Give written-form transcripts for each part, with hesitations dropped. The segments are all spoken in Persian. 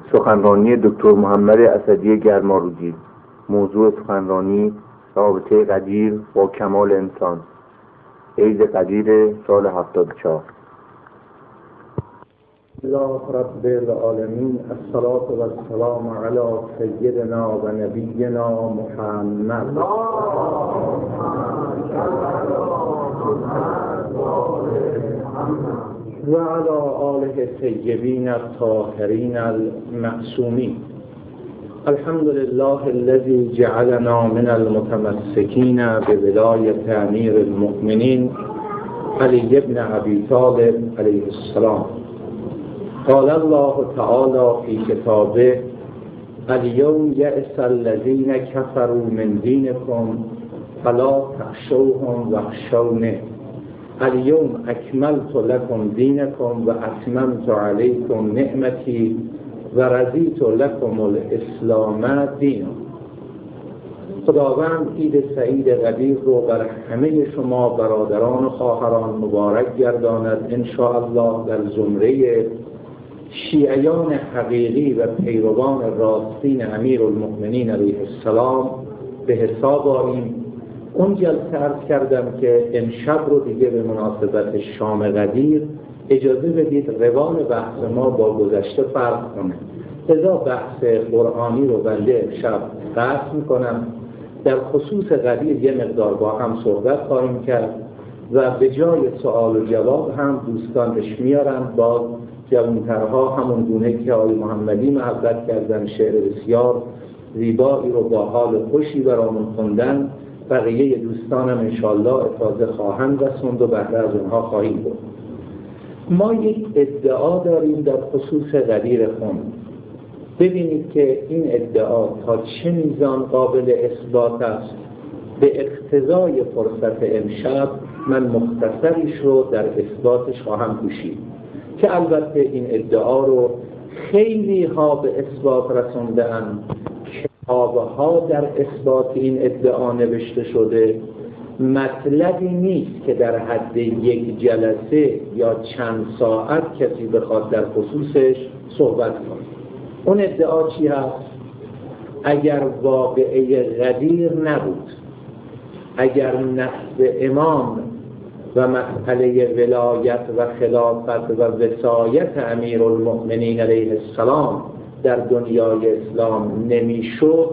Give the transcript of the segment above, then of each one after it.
سخنرانی دکتر محمد اسدی گرمارودی. موضوع سخنرانی رابطه قدیر با کمال انسان. عید قدیر سال 74. الله رب العالمین، الصلاة و السلام علی سیدنا و نبینا محمد و علی آله الطیبین الطاهرین المعصومین. الحمد لله الذي جعلنا من المتمسكين بولایت امیر المؤمنین علی بن ابی طالب علیه السلام. قال الله تعالى في كتابه: اليوم يئس الذين كفروا من دينكم فلا تخشوهم واخشوني اليوم أكملت لكم دينكم وأتممت عليكم نعمتي ورضيت لكم الاسلام دینا. خداوند عید سعید قدیر رو بر همه شما برادران و خواهران مبارک گرداند ان شاء الله. در زمره شیعیان حقیقی و پیروان راستین امیرالمؤمنین علیه السلام به حساب آییم. اون جلسه عرض کردم که امشب رو دیگه به مناسبت شام قدیر اجازه بدید روان بحث ما با گذشته فرق کنه. لذا بحث قرآنی رو بنده امشب قطع میکنم. در خصوص قدیر یه مقدار با هم صحبت خواهیم کرد و به جای سوال و جواب هم دوستانش میارن با جوانترها، همون گونه که آقای محمدی محبت کردن، شعر بسیار زیبایی رو با حال خوشی برامون خوندن. بقیه دوستانم انشاءالله افاضه خواهند رسوند و بهره از اونها خواهیم بود. ما یک ادعا داریم در خصوص قدیر خون. ببینید که این ادعا تا چه میزان قابل اثبات است. به اقتضای فرصت امشب من مختصریش رو در اثباتش خواهم کوشید که البته این ادعا رو خیلی ها به اثبات رسونده‌اند. کتاب‌ها در اثبات این ادعا نوشته شده. مطلبی نیست که در حد یک جلسه یا چند ساعت کسی بخواد در خصوصش صحبت کنه. اون ادعا چی هست؟ اگر واقعه قدیر نبود، اگر نصب امام و مسئله ولایت و خلافت و وصایت امیرالمؤمنین علیه السلام در دنیای اسلام نمیشد،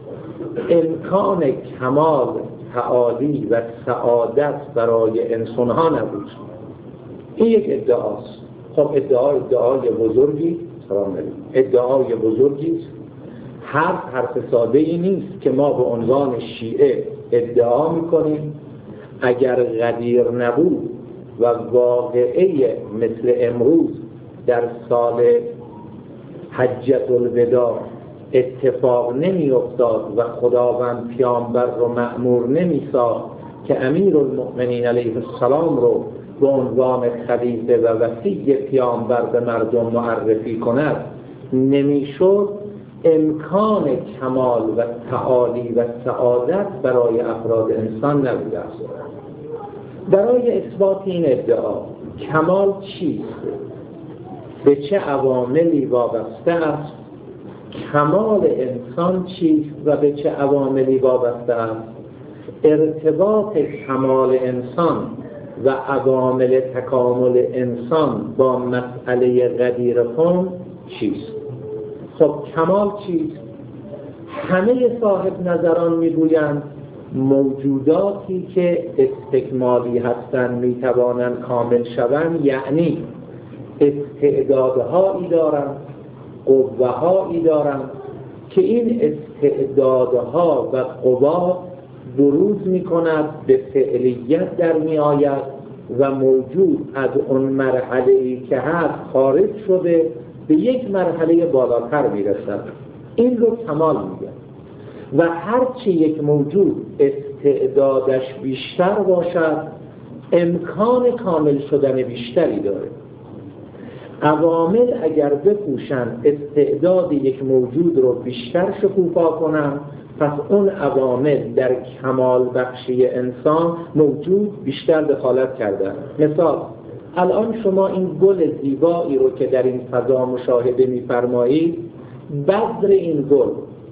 امکان کمال، تعالی و سعادت برای انسانها نبود. این یک ادعاست. خب ادعای بزرگی ادعای بزرگی است. حرف ساده ای نیست که ما به عنوان شیعه ادعا میکنیم اگر قدیر نبود و واقعه مثل امروز در سال حجة الوداع اتفاق نمی افتاد و خداوند پیامبر رو مأمور نمی ساخت که امیرالمؤمنین علیه السلام رو به عنوان خلیفه و وصی پیامبر به مردم معرفی کند، نمیشد امکان کمال و تعالی و سعادت برای افراد انسان نبوده است. برای اثبات این ادعا کمال چیست؟ به چه عواملی وابسته است؟ کمال انسان چیست و به چه عواملی وابسته است؟ ارتباط کمال انسان و عوامل تکامل انسان با مسئله قدیر خون چیست؟ خب کمال چیست؟ همه صاحب نظران میگویند موجوداتی که استکمالی هستند میتوانند کامل شوند، یعنی استعدادهایی دارند، قوه‌هایی دارند که این استعدادها و قوا بروز میکند، به فعلیت در میآید و موجود از اون مرحله‌ای که هست خارج شده به یک مرحله بالاتر میرسد. این رو کمال میگن. و هرچی یک موجود استعدادش بیشتر باشد امکان کامل شدن بیشتری داره. عوامل اگر بکوشن استعداد یک موجود رو بیشتر شکوفا کنن، پس اون عوامل در کمال بخشی انسان موجود بیشتر دخالت کردن. مثال الان شما این گل زیبایی رو که در این فضا مشاهده می‌فرمایید بذر این گل،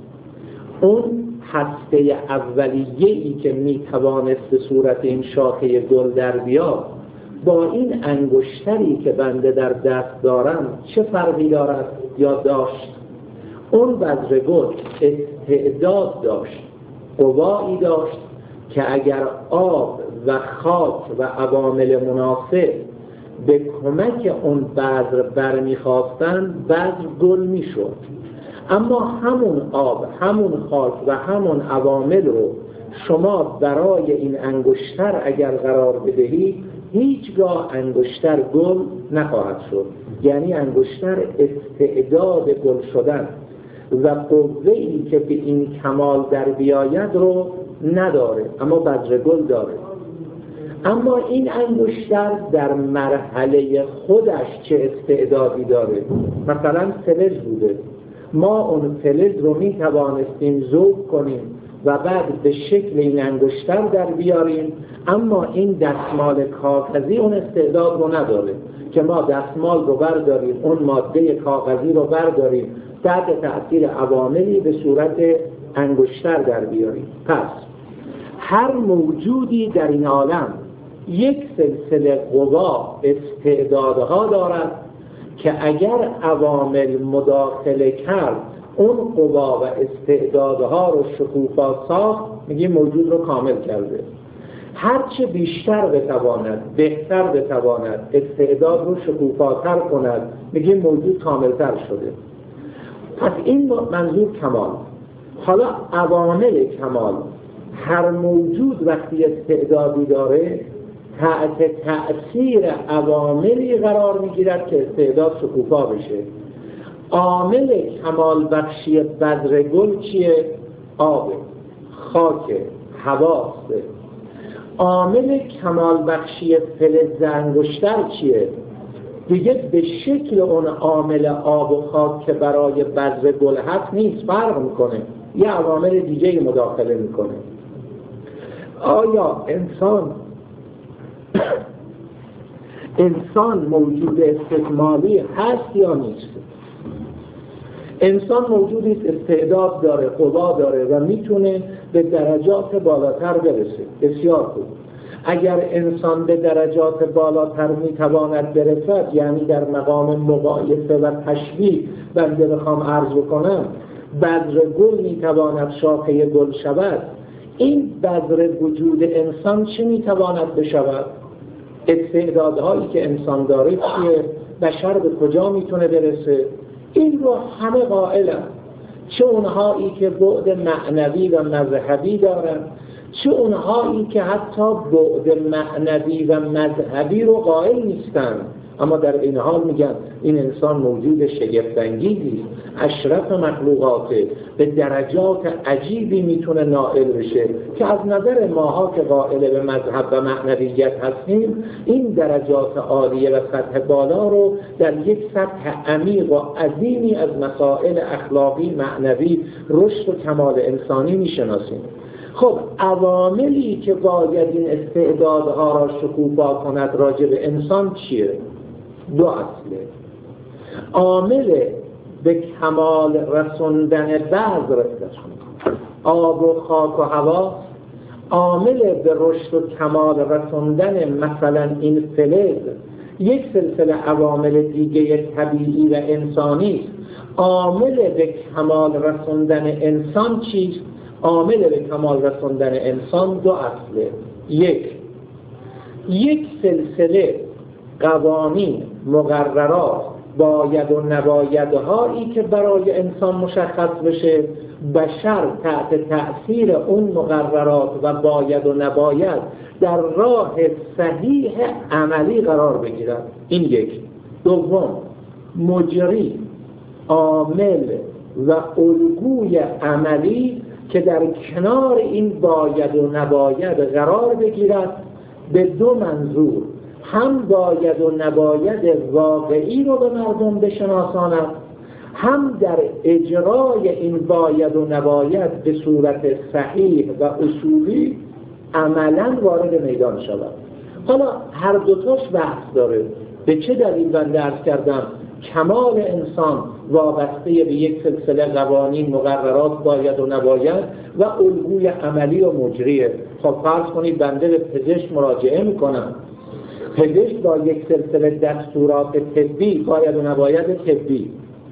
اون هسته اولیه‌ای که میتوانست به صورت این شاخه گل در بیاد، با این انگشتری که بنده در دست دارم چه فرقی دارد یا داشت؟ اون بذر گل استعداد داشت، قوایی داشت که اگر آب و خاک و عوامل مناسب به کمک اون بذر برمیخواستن، بذر گل میشد. اما همون آب، همون خاک و همون عوامل رو شما برای این انگشتر اگر قرار بدهید، هیچگاه انگشتر گل نخواهد شد. یعنی انگشتر استعداد گل شدن و قوه‌ای که به این کمال در بیاید رو نداره، اما بذر گل داره. اما این انگشتر در مرحله خودش چه استعدادی داره؟ مثلا فلز بوده، ما اون فلز رو می توانستیم ذوب کنیم و بعد به شکل این انگشتر در بیاریم، اما این دستمال کاغذی اون استعداد رو نداره که ما دستمال رو برداریم، اون ماده کاغذی رو برداریم، تحت تأثیر عواملی به صورت انگشتر در بیاریم. پس هر موجودی در این عالم یک سلسله قوا، استعدادها دارد که اگر عوامل مداخله کرد، اون قوا و استعدادها رو شکوفا ساخت، میگیم موجود رو کامل کرده. هرچه بیشتر بتواند، بهتر بتواند استعداد رو شکوفاتر کند، میگیم موجود کاملتر شده. پس این منظور کمال. حالا عوامل کمال، هر موجود وقتی استعدادی داره تحت تأثیر عواملی قرار میگیرد که استعداد شکوفا بشه. عامل کمال بخشی بذر گل چیه؟ آب، خاک، هواست. عامل کمال بخشی فلز انگشتر چیه؟ دیگه به شکل اون عامل آب و خاک که برای بذر گل هست نیست، فرق میکنه، یه عوامل دیگه مداخله میکنه. آیا انسان موجود استکمالی هست یا نیست؟ انسان موجودی است استعداد داره، قوا داره و میتونه به درجات بالاتر برسه. بسیار خوب. اگر انسان به درجات بالاتر میتواند برسد، یعنی در مقام مقایسه و تشبیه بنده بخوام عرض بکنم، بذر گل میتواند شاخه گل شود، این بذر وجود انسان چه میتواند بشود؟ استعدادهایی که انسان داره چیه؟ بشر به کجا میتونه برسه؟ این رو همه قائلن، چه اونهایی که بعد معنوی و مذهبی دارن، چه اونهایی که حتی بعد معنوی و مذهبی رو قائل نیستن، اما در این حال میگن این انسان موجود شگفت‌انگیزی، اشرف مخلوقاته، به درجات عجیبی میتونه نائل بشه که از نظر ماها که قائل به مذهب و معنویت هستیم، این درجات عالیه و سطح بالا رو در یک سطح عمیق و عظیمی از مسائل اخلاقی، معنوی، رشد و کمال انسانی میشناسیم. خب عواملی که باید این استعدادها را شکوفا کند راجع به انسان چیه؟ دو اصله. عامل به کمال رسوندن بذر آب و خاک و هوا، عامل به رشد و کمال رسوندن مثلا این فلز یک سلسله عوامل دیگه طبیعی و انسانی. عامل به کمال رسوندن انسان چیست؟ عامل به کمال رسوندن انسان دو اصله. یک سلسله قوانین، مقررات، باید و نبایدهایی که برای انسان مشخص بشه، بشر تحت تأثیر اون مقررات و باید و نباید در راه صحیح عملی قرار بگیرد. این یک. دوم، مجری، عامل و الگوی عملی که در کنار این باید و نباید قرار بگیرد به دو منظور: هم باید و نباید واقعی رو به مردم بشناساند، هم در اجرای این باید و نباید به صورت صحیح و اصولی عملاً وارد میدان شود. حالا هر دوتاش بحث داره. به چه دلیل بنده عرض کردم کمال انسان وابسته به یک سلسله قوانین مقررات باید و نباید و الگوی عملی و مجریه. خب فرض کنید بنده به پزشک مراجعه میکنم، پزشک با یک سلسله دستورات طبی باید و نباید طبی،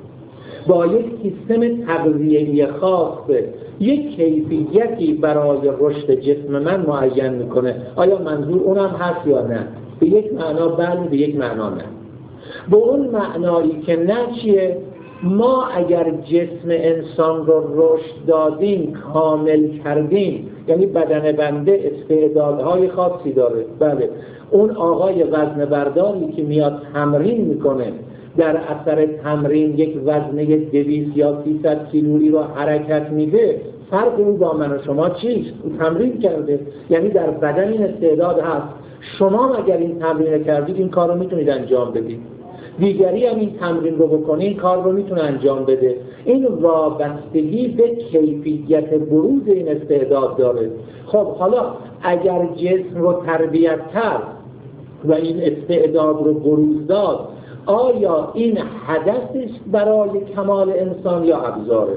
با یک سیستم تغذیه‌ای خاص یک کیفیتی برای رشد جسم من معین میکنه. آیا منظور اونم هست یا نه؟ به یک معنا بله، به یک معنا نه. به اون معنایی که نه چیه؟ ما اگر جسم انسان رو رشد دادیم، کامل کردیم، یعنی بدن بنده استعدادهای خاصی داره، بله، اون آقای وزن برداری که میاد تمرین میکنه، در اثر تمرین یک وزنه 200 یا 300 کیلویی رو حرکت میده، فرق اون با من و شما چیست؟ اون تمرین کرده، یعنی در بدن این استعداد هست. شما اگر این تمرین کردید این کار رو میتونید انجام بدید، دیگری هم این تمرین رو بکنه این کار رو میتونه انجام بده. این وابستگی به کیفیت بروز این استعداد داره. خب حالا اگر جسم رو تربیت کرد و این استعداد رو بروز داد، آیا این هدفش برای کمال انسان یا ابزاره؟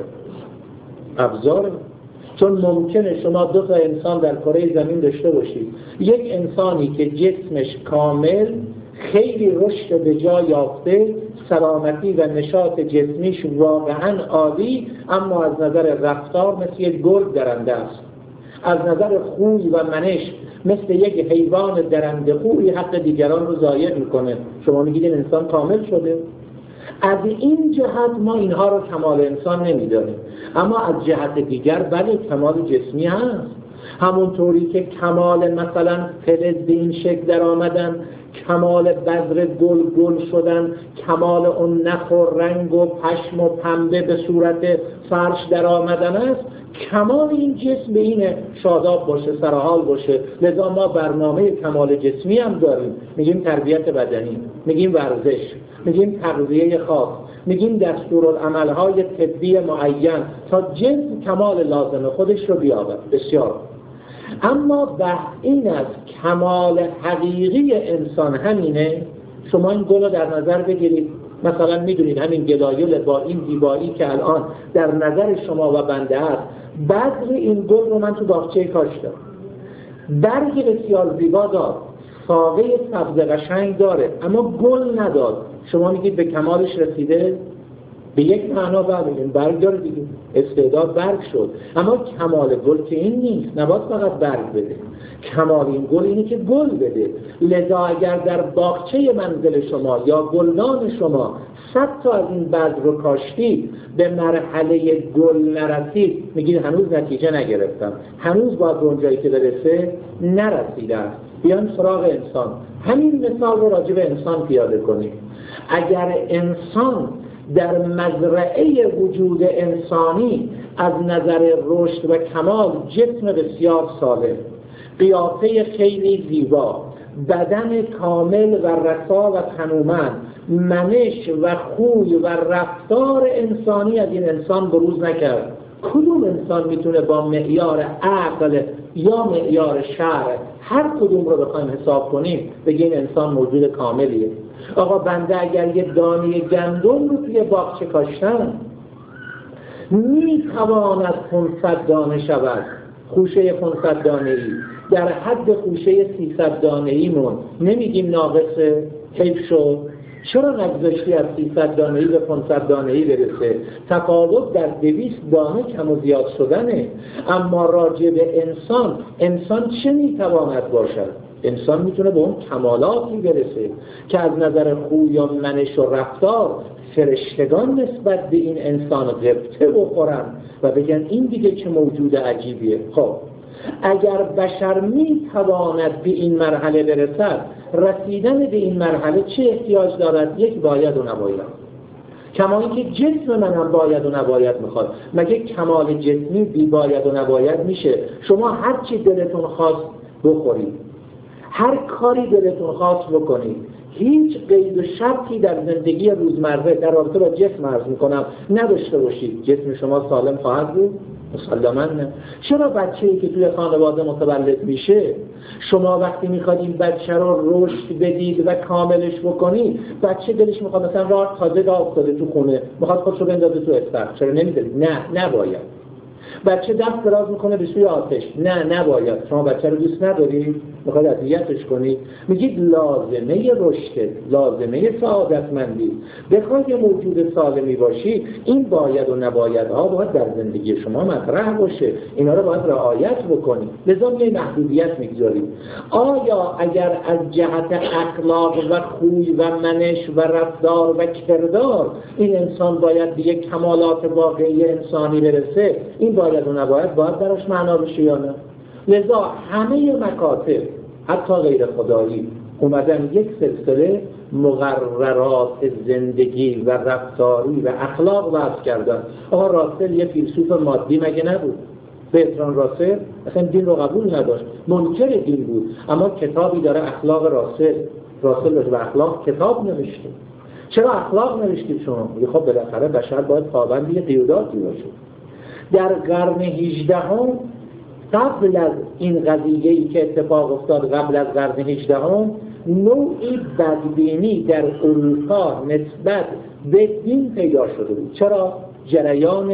ابزاره. چون ممکنه شما 2 تا انسان در کره زمین داشته باشید، یک انسانی که جسمش کامل خیلی رشد به جا یافته، سلامتی و نشاط جسمیش واقعا عالی، اما از نظر رفتار مثل یک گرگ درنده است، از نظر خوی و منش مثل یک حیوان درنده خوی حق دیگران رو ضایع میکنه. شما میگید این انسان کامل شده؟ از این جهت ما اینها رو کمال انسان نمیدانیم، اما از جهت دیگر بله کمال جسمی هست. همونطوری که کمال مثلا فلز به این شکل در آمدن، کمال بذر گل شدن، کمال اون نخ و رنگ و پشم و پنبه به صورت فرش در آمدن است، کمال این جسم به اینه شاداب باشه، سرحال باشه. لذا ما برنامه کمال جسمی هم داریم، میگیم تربیت بدنی، میگیم ورزش، میگیم تغذیه خاص، میگیم دستورالعمل‌های طبی معین تا جسم کمال لازم خودش رو بیابد. بسیار. اما بحث این است کمال حقیقی انسان همینه. شما این گل رو در نظر بگیرید، مثلا میدونید همین گلایل با این زیبایی که الان در نظر شما و بنده است، بذر این گل رو من تو باغچه کاشتم، برگ بسیار زیبا داد، ساقه سبز قشنگ داره، اما گل نداد. شما میگید به کمالش رسیده؟ به یک معنا ببینید برگ داره دیگه، استعداد برگ شد، اما کمال گل که این نیست، نباید فقط برگ بده. کمال این گل اینه که گل بده. لذا اگر در باغچه منزل شما یا گلدان شما 100 تا از این بذر رو کاشتید، به مرحله گل نرسید، میگید هنوز نتیجه نگرفتم، هنوز باید به اونجایی که برسه نرسیده است. بیان سراغ انسان. همین مثال رو راجع به انسان پیاده کنید. اگر انسان در مزرعه وجود انسانی از نظر رشد و کمال جسم بسیار سالم، قیافه خیلی زیبا، بدن کامل و رسا و تنومند، منش و خوی و رفتار انسانی از این انسان بروز نکرد، کدوم انسان میتونه با معیار عقل یا معیار شرع هر کدوم رو بخوایم حساب کنیم بگیم انسان موجود کاملیه؟ آقا بنده اگر یه دانه گندم رو توی باغچه کاشتم، میتواند 500 دانه شود، خوشه 500 دانه‌ای در حد خوشه 300 دانه‌ای مون، نمیگیم ناقصه، حیف شد. چرا نگذاشتی از 300 دانه‌ای به 500 دانه‌ای برسه؟ تفاوت در 200 دانه کم و زیاد شدنه. اما راجع به انسان چه میتواند باشد؟ انسان میتونه به اون کمالاتی برسه که از نظر خوی و منش و رفتار فرشتگان نسبت به این انسان غبطه بخورن و بگن این دیگه چه موجود عجیبیه. خب اگر بشر میتواند به این مرحله برسد، رسیدن به این مرحله چه احتیاج دارد؟ یک باید و نباید. کما اینکه جسم من هم باید و نباید میخواد. مگه کمال جسمی بی باید و نباید میشه؟ شما هر چی دلتون خواست بخورید، هر کاری دلتون خواست بکنید، هیچ قید و شرطی در زندگی روزمره در رابطه با جسم عرض میکنم نداشته باشید. جسم شما سالم خواهد بود؟ مسلماً نه. چرا بچه‌ای که توی خانواده متولد میشه شما وقتی میخواد این بچه رو رشد بدید و کاملش بکنید، بچه دلش میخواد مثلا راه تازه راه افتاده تو خونه میخواد خودش رو بندازه تو استخر، چرا نمیذارید؟ نه، نباید. بچه دست دراز میکنه به سوی آتش، نه، نباید. شما بچه رو دوست ندارید؟ میخواد اذیتش کنید؟ میگید لازمه رشد، لازمه سعادتمندی، بخوای یه موجود سالمی باشی، این باید و نباید ها باید در زندگی شما مطرح باشه، اینا رو باید رعایت بکنید. لذا یه محدودیت میگذارید. آیا اگر از جهت اخلاق و خوی و منش و رفتار و کردار این انسان باید به یک کمالات واقعی انسانی برسه، این باید و نباید باید براش معنا بشه یا نه؟ لذا همه مکاتب حتی غیر خدایی اومدن یک سلسله مقررات زندگی و رفتاری و اخلاق وضع کردن. آقا راسل یه فیلسوف مادی مگه نبود؟ برتراند راسل اصلا دین رو قبول نداشت، منکر دین بود، اما کتابی داره اخلاق راسل به اخلاق کتاب نوشته. چرا اخلاق نوشتید شما؟ میگه خب بالاخره بشر باید پابند قیوداتی باشه. در قرن 18 قبل از این قضیه‌ای که اتفاق افتاد، قبل از قرن 18 نوعی بدبینی در اروپا نسبت به دین پیدا شده بود. چرا؟ جریان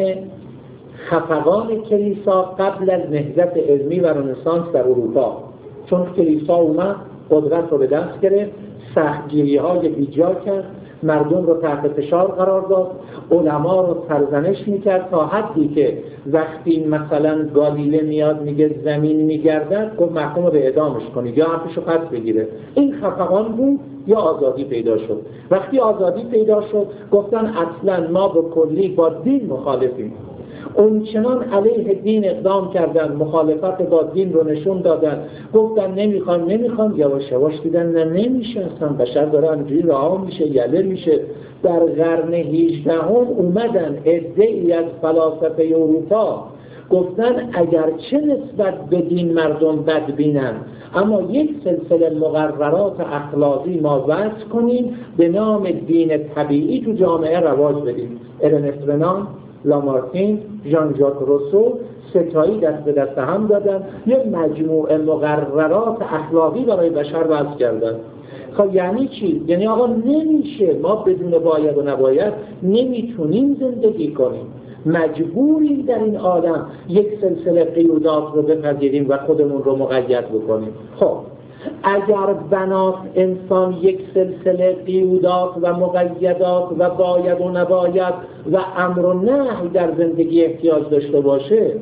خفقان کلیسا قبل از نهضت علمی و رنسانس در اروپا، چون کلیسا اومد قدرت رو به دست گرفت، سختگیری‌های بیجا کرد، مردم رو تحت فشار قرار داد، علما رو سرزنش میکرد تا حدی که وقتی مثلا گالیله میاد میگه زمین میگردد، گفت محکوم به اعدامش کنید یا حرفشو پس بگیره. این خفقان بود یا آزادی پیدا شد. وقتی آزادی پیدا شد گفتن اصلا ما به کلی با دین مخالفیم. اون چنان علیه دین اقدام کردن، مخالفت با دین رو نشون دادن، گفتن نمیخوان، یواش یواش دیدن نه نمیشه، اصلا بشر داره همینجوری رها میشه، یله میشه. در قرن 18 اومدن عده‌ای از فلاسفه اروپا گفتن اگرچه نسبت به دین مردم بدبینن، اما یک سلسله مقررات اخلاقی ما وضع کنیم به نام دین طبیعی تو جامعه رواج بدیم. ارنست رنان، لامارتین، ژان ژاک روسو ستایی دست به دست هم دادن، یک مجموعه مقررات اخلاقی برای بشر وضع کردن. خب یعنی چی؟ یعنی آقا نمیشه، ما بدون باید و نباید نمیتونیم زندگی کنیم، مجبوریم در این عالم یک سلسله قیودات رو بپذیریم و خودمون رو مقید بکنیم. خب اگر بناس انسان یک سلسله قیودات و مقیدات و باید و نباید و امر و نهی در زندگی احتیاج داشته باشه،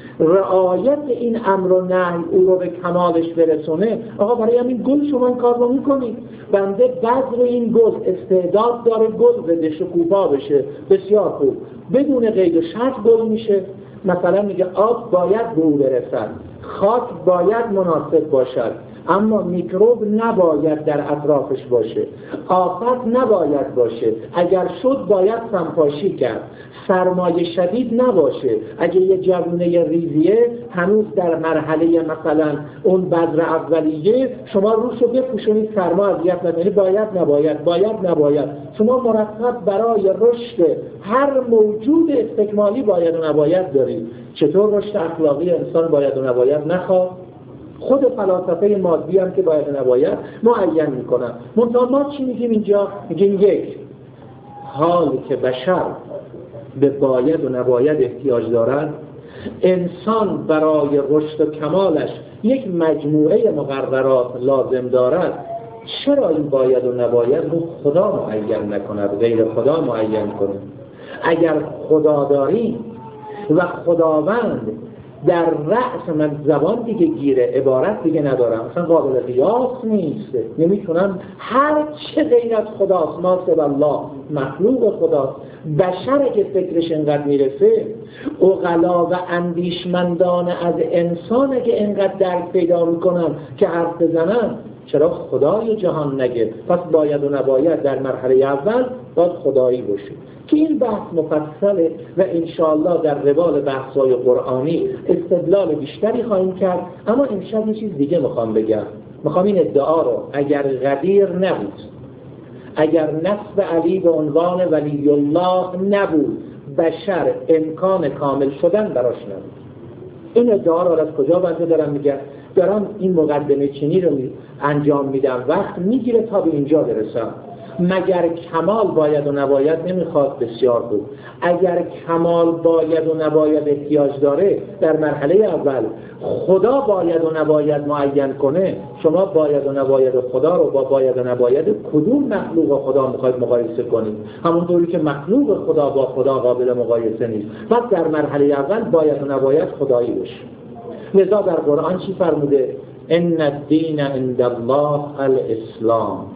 رعایت این امر و نهی او رو به کمالش برسونه، آقا برای همین گل شما این کار رو میکنید. بنده بذر این گل استعداد داره گل بده، شکوفا بشه، بسیار خوب، بدون قید و شرط گل میشه. مثلا میگه آب باید به او برسد، خاک باید مناسب باشد، اما میکروب نباید در اطرافش باشه، آفت نباید باشه، اگر شد باید سنپاشی کرد، سرمایه شدید نباشه، اگه یه جوونه ریزیه هنوز در مرحله مثلا اون بذر اولیه، شما روشو بپوشونید سرما اذیت نکنه، باید نباید. شما مرتب برای رشد هر موجود استکمالی باید و نباید دارید. چطور رشد اخلاقی انسان باید و نباید نخواد؟ خود فلاسفه مادی هم که باید و نباید معین میکنن. منتها ما چی میگیم اینجا؟ میگیم یک، حالی که بشر به باید و نباید احتیاج دارد، انسان برای رشد و کمالش یک مجموعه مقررات لازم دارد. چرا این باید و نباید رو خدا معین نکند، غیر خدا معین کنه؟ اگر خدا داری و خداوند در رأس من، زبان دیگه گیره، عبارت دیگه ندارم، مثلا قابل قیاس نیست، نمیتونم، هر چه غیر از خداست، ما سب الله، مخلوق خداست. بشر که فکرش انقدر میرسه، عقلا و اندیشمندان از انسان که انقدر درک پیدا میکنن که حرف بزنن، چرا خدای جهان نگه؟ پس باید و نباید در مرحله اول باید خدایی باشه که این بحث مفصله و انشاءالله در روال بحث‌های قرآنی استدلال بیشتری خواهیم کرد. اما امشب یه چیز دیگه میخوام بگم. میخوام این ادعا رو اگر غدیر نبود اگر نسب علی به عنوان ولی الله نبود، بشر امکان کامل شدن براش نبود. این ادعا را از کجا بنده دارم میگم؟ دارم این مقدمه چینی رو انجام میدم، وقت میگیره تا به اینجا برسم. مگر کمال باید و نباید نمیخواد؟ بسیار خوب. اگر کمال باید و نباید احتیاج داره، در مرحله اول خدا باید و نباید معین کنه. شما باید و نباید خدا رو با باید و نباید کدوم مخلوق خدا میخواید مقایسه کنید؟ همونطوری که مخلوق خدا با خدا قابل مقایسه نیست. پس در مرحله اول باید و نباید خدایی باشه. لذا در قرآن چی فرموده؟ ان الدین عند الله الاسلام.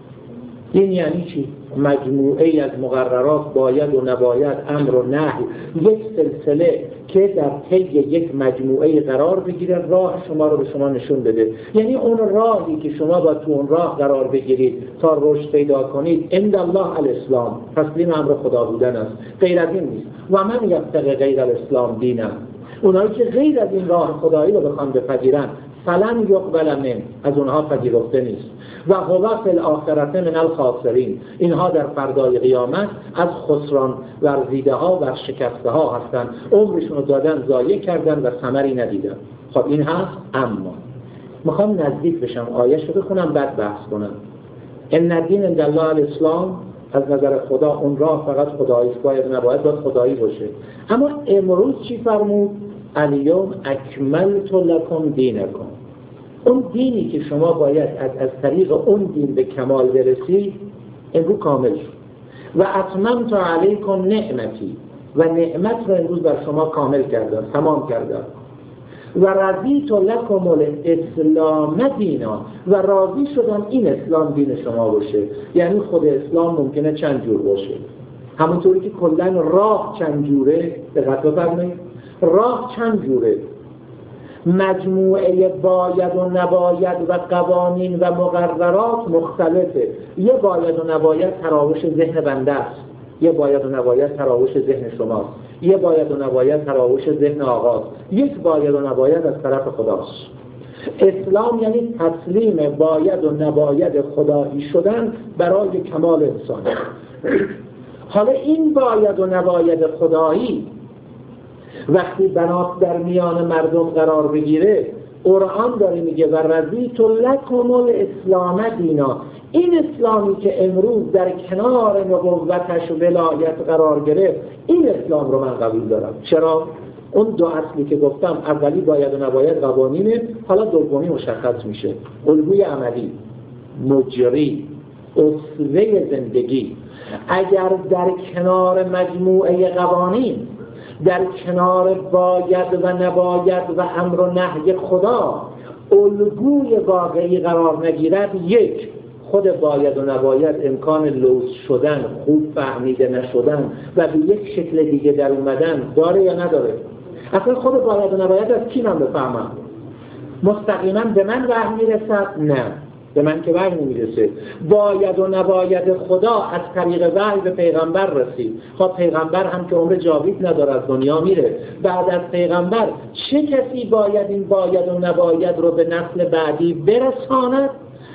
این یعنی چی؟ مجموعه ای از مقررات باید و نباید، امر و نهی، یک سلسله که در طی یک مجموعه قرار بگیره، راه شما رو به شما نشون بده. یعنی اون راهی که شما با تو اون راه قرار بگیرید تا رشد پیدا کنید، عند الله الاسلام، تسلیم امر خدا بودن است، غیر از این نیست. و من یبتغی غیر الاسلام دینا، اونایی که غیر از این راه خدایی رو بخوان بپذیرن، فلن یقبل من، از اونها پذیرفته نیست. و هو فی الاخرة من الخاسرین، اینها در فردای قیامت از خسران ورزیده ها و شکسته ها هستند. عمرشون رو دادن، ضایع کردن و ثمری ندیدن. خب این هست. اما میخوام نزدیک بشم، آیه‌شو بخونم بعد بحث کنم. ان الدین عند الله الاسلام، از نظر خدا اون راه فقط خدایی باید نباید، باید خدایی باشه. اما امروز چی فرمود؟ الیوم اکملت لکم دینکم. اون دینی که شما باید از طریق اون دین به کمال برسید، امروز کامل شد. و اتممت علیکم نعمتی، و نعمت رو امروز بر شما کامل کردم، تمام کردم. و رضیت لکم الاسلام دینا، و راضی شدم این اسلام دین شما باشه. یعنی خود اسلام ممکنه چند جور باشه، همونطوری که کلا راه چند جوره. دقت بفرمایید، راه چند جوره، مجموعه باید و نباید و قوانین و مقررات مختلفه. یه باید و نباید تراوش ذهن بنده است، یه باید و نباید تراوش ذهن شماست، یه باید و نباید تراوش ذهن آقاست، یک باید و نباید از طرف خداست. اسلام یعنی تسلیم باید و نباید خدایی شدن برای کمال انسان. حالا این باید و نباید خدایی وقتی بنات در میان مردم قرار بگیره، قرآن داره میگه و رضیت لکم الاسلام دینا. این اسلامی که امروز در کنار نبوتش و ولایت قرار گرفت، این اسلام رو من قبول دارم. چرا؟ اون دو اصلی که گفتم، اولی باید و نباید قوانینه، حالا دومی مشخص میشه، الگوی عملی، مجری، اسوه زندگی. اگر در کنار مجموعه قوانین، در کنار باید و نباید و امر و نهی خدا الگوی واقعی قرار نگیرد، یک، خود باید و نباید امکان لوث شدن، خوب فهمیده نشدن و به یک شکل دیگه در اومدن داره یا نداره؟ اصلا خود باید و نباید از کی من بفهمم؟ مستقیما به من وحی میرسد؟ نه، به من که وحی نمیرسه. باید و نباید خدا از طریق وحی به پیغمبر رسید. خب پیغمبر هم که عمر جاوید نداره، از دنیا میره. بعد از پیغمبر چه کسی باید این باید و نباید رو به نسل بعدی برساند،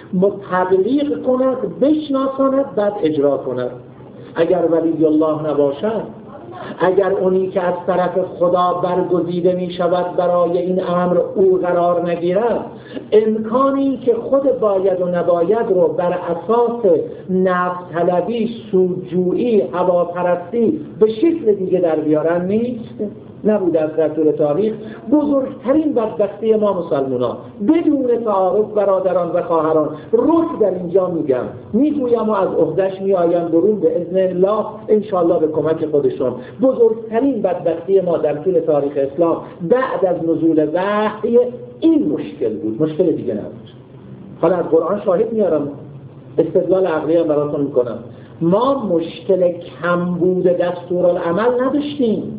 تبلیغ کند، بشناساند، بعد اجرا کند؟ اگر ولی الله نباشد، اگر اونی که از طرف خدا برگزیده می شود برای این امر او قرار نگیرد، امکانی که خود باید و نباید رو بر اساس نفس طلبی، سودجویی، هواپرستی به شکل دیگه در بیارن نیست. نبوده از در طول تاریخ. بزرگترین بدبختی ما مسلمانان، بدون تعارف برادران و خواهران، رک در اینجا میگویم و از عهده‌اش میآیم برون به اذن الله، انشاءالله به کمک خودشون. بزرگترین بدبختی ما در طول تاریخ اسلام بعد از نزول وحی این مشکل بود، مشکل دیگه نبود. حالا از قرآن شاهد میارم، استدلال عقلی هم براتون میکنم. ما مشکل کمبود دستورالعمل نداشتیم،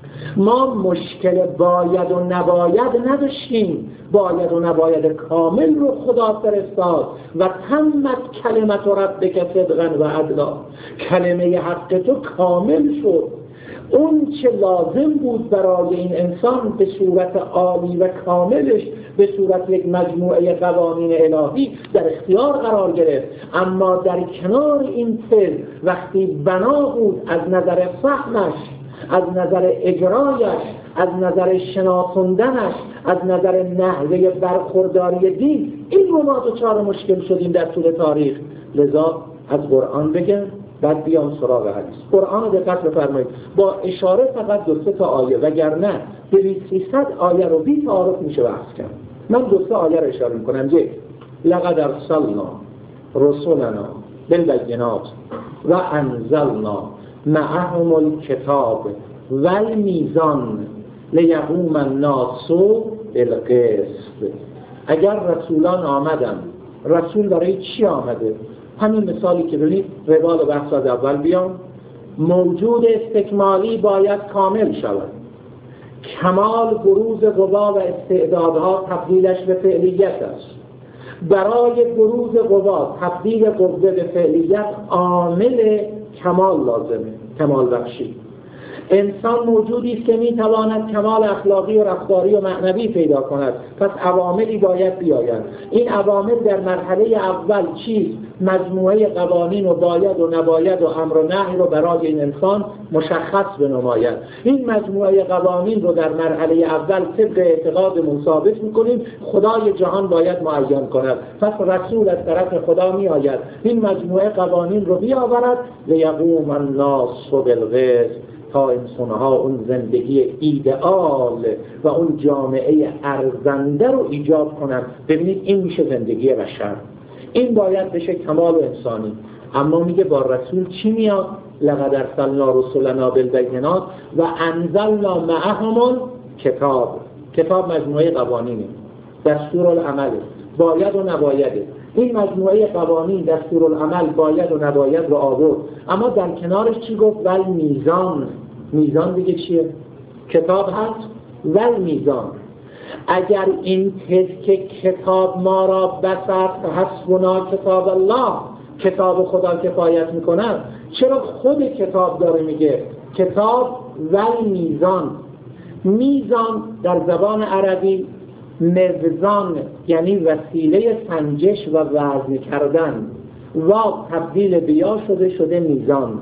ما مشکل باید و نباید نداشتیم. باید و نباید کامل رو خدا فرستاد و تمت کلمت ربک صدقا و عدلا، کلمه حق تو کامل شد. اون چه لازم بود برای این انسان به صورت عالی و کاملش، به صورت یک مجموعه قوانین الهی در اختیار قرار گرفت. اما در کنار این سر وقتی بنا بود از نظر فهمش، از نظر اجرایش، از نظر شناسوندنش، از نظر نحوه برخورداری دین، این رو ما دچار مشکل شدیم در طول تاریخ. لذا از قرآن بگم بعد بیام سراغ حدیث. قرآن رو دقت بفرمایید، با اشاره فقط 2-3 تا آیه، وگرنه 200-300 آیه رو بی تعارف میشه بحث کرد. من 2-3 آیه رو اشاره میکنم. یک، لقد ارسلنا رسولنا بالبینات و انزلنا معهم الکتاب والمیزان لیقوم الناس بالقسط. اگر رسولان آمدن، رسول برای چی آمده؟ همین مثالی که ببینید، روال و بحث از اول بیام. موجود استکمالی باید کامل شود. کمال بروز قوا و استعدادها تبدیلش به فعلیت است. برای بروز قوا تبدیل قوه به فعلیت عامل کمال لازمه، کمال بخشی. انسان موجودی است که میتواند کمال اخلاقی و رفتاری و معنوی پیدا کند، پس عواملی باید بیایند. این عوامل در مرحله اول چیست؟ مجموعه قوانین و باید و نباید و امر و نهی رو برای این انسان مشخص بنماید. این مجموعه قوانین رو در مرحله اول طبق اعتقادمون ثابت میکنیم، خدای جهان باید معین کند. پس رسول از طرف خدا میآید، این مجموعه قوانین رو بیاورد لیقوم الناس بالقسط، تا انسانها اون زندگی ایدئال و اون جامعه ارزنده رو ایجاد کنند. ببینید این میشه زندگی بشر، این باید بشه کمال انسانی. اما میگه با رسول چی میاد؟ لقد ارسلنا رسولنا بالبینات و انزلنا معهم کتاب. کتاب مجموعه قوانینه، دستورالعمل، باید و نبایده. این مجموعه قوانین دستورالعمل باید و نباید رو آورد، اما در کنارش چی گفت؟ ول میزان. میزان دیگه چیه؟ کتاب هست ول میزان. اگر این که کتاب ما را بسط حسبنا کتاب الله، کتاب خدا کفایت میکنه، چرا خود کتاب داره میگه کتاب ول میزان؟ میزان در زبان عربی مزان یعنی وسیله سنجش و وزن کردن، واو تبدیل بیا شده میزان.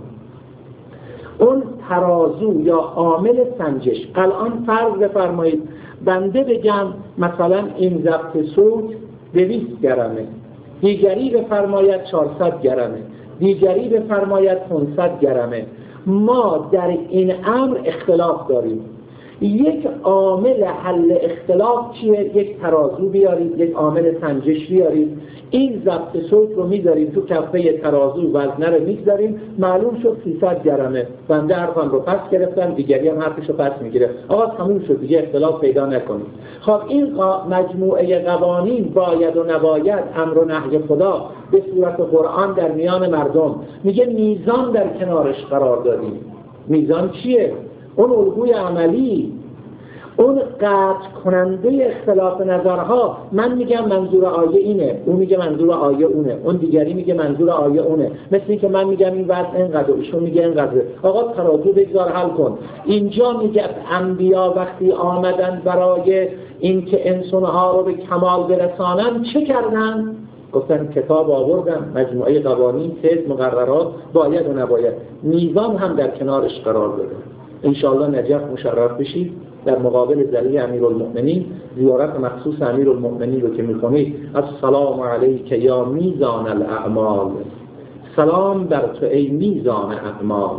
اون ترازو یا عامل سنجش. الان فرض بفرمایید بنده بگم مثلا این ضبط صوت 200 گرمه، دیگری بفرماید 400 گرمه، دیگری بفرماید 500 گرمه. ما در این امر اختلاف داریم. یک عامل حل اختلاف چیه؟ یک ترازو بیارید، یک عامل سنجش بیارید، این ضبط صوت رو میذارید تو کفه ترازو، وزنه رو میذاریم، معلوم شد 300 گرمه. بنده حرفم رو پس گرفتم، دیگری هم حرفش رو پس میگیره، آقا تموم شد دیگه، اختلاف پیدا نکنید. خب این مجموعه قوانین باید و نباید، امر و نهی خدا به صورت قرآن در میان مردم، میگه میزان در کنارش قرار دادیم. میزان چیه؟ اون الگوی عملی، اون قطع کننده اختلاف نظرها. من میگم منظور آیه اینه، اون میگه منظور آیه اونه، اون دیگری میگه منظور آیه اونه. مثل این که من میگم این وضع اینقدر، ایشون میگه اینقدر. آقا ترازو بگذار حل کن. اینجا میگه انبیا وقتی آمدن برای این که انسانها رو به کمال برسانن چه کردن؟ گفتن کتاب آوردن، مجموعه قوانین، سیز مقررات، باید و نباید. میزان هم در کنارش قرار داده. انشاءالله نجف مشرف بشید در مقابل ذلیل امیرالمؤمنین. زیارت مخصوص امیرالمؤمنین رو که میکنید، السلام علیک یا میزان الاعمال، سلام بر تو ای میزان اعمال.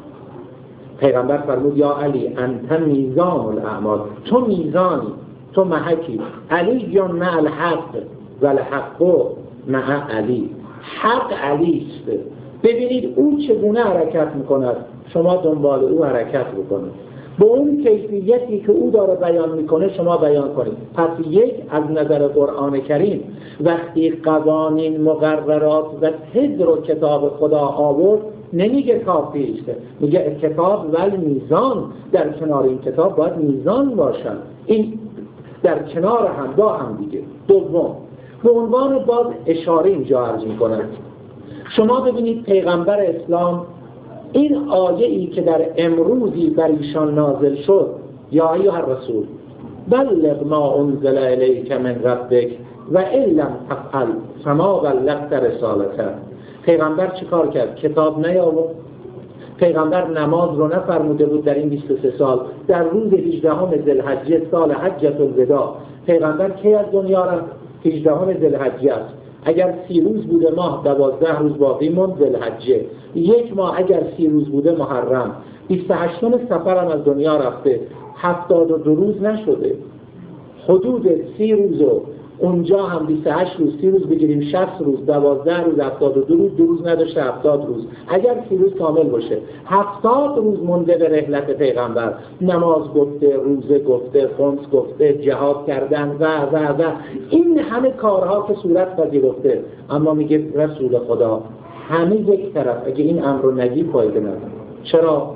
پیغمبر فرمود یا علی انت میزان الاعمال، تو میزانی، تو محکی. علی جان مع الحق و الحق مع علی، حق علی است. ببینید او چگونه حرکت میکند، شما دنبال او حرکت بکنید، با اون کیفیتی که او داره بیان میکنه شما بیان کنید. پس یک، از نظر قرآن کریم وقتی قوانین، مقررات و تز رو کتاب خدا آورد نمیگه کافی است، میگه کتاب ول میزان، در کنار این کتاب باید میزان باشن، این در کنار هم با هم دیگه. دوم، به عنوان باز اشاره اینجا عرض میکنند، شما ببینید پیغمبر اسلام این آیه‌ای که در امروزی بر ایشان نازل شد، یا ایها الرسول بلغ ما انزل الیک من ربک و ان لم تفعل فما بلغت رسالته. پیغمبر چیکار کرد؟ کتاب نیاورد. پیغمبر نماز رو نفرموده بود در این 23 سال. در روز 18 ذوالحجه سال حجۃ الوداع پیغمبر کی از دنیا رفت؟ 18 ذوالحجه است. اگر 30 روز بوده ماه، 12 روز باقی موند ذوالحجه. یک ماه اگر 30 روز بوده محرم. 28 صفر هم از دنیا رفته. 72 روز نشده. حدود 30 روز و اونجا هم 28 روز، 30 روز بگیریم 60 روز، 12 روز، 72 روز، 2 روز نداشته 70 روز. اگر 30 روز کامل باشه 70 روز مونده به رحلت پیغمبر. نماز گفته، روزه گفته، خمس گفته، جهاد کردن و این همه کارها که صورت پذیرفته. اما میگه رسول خدا همه یک طرف، اگه این امر رو نگی فایده نداره. چرا؟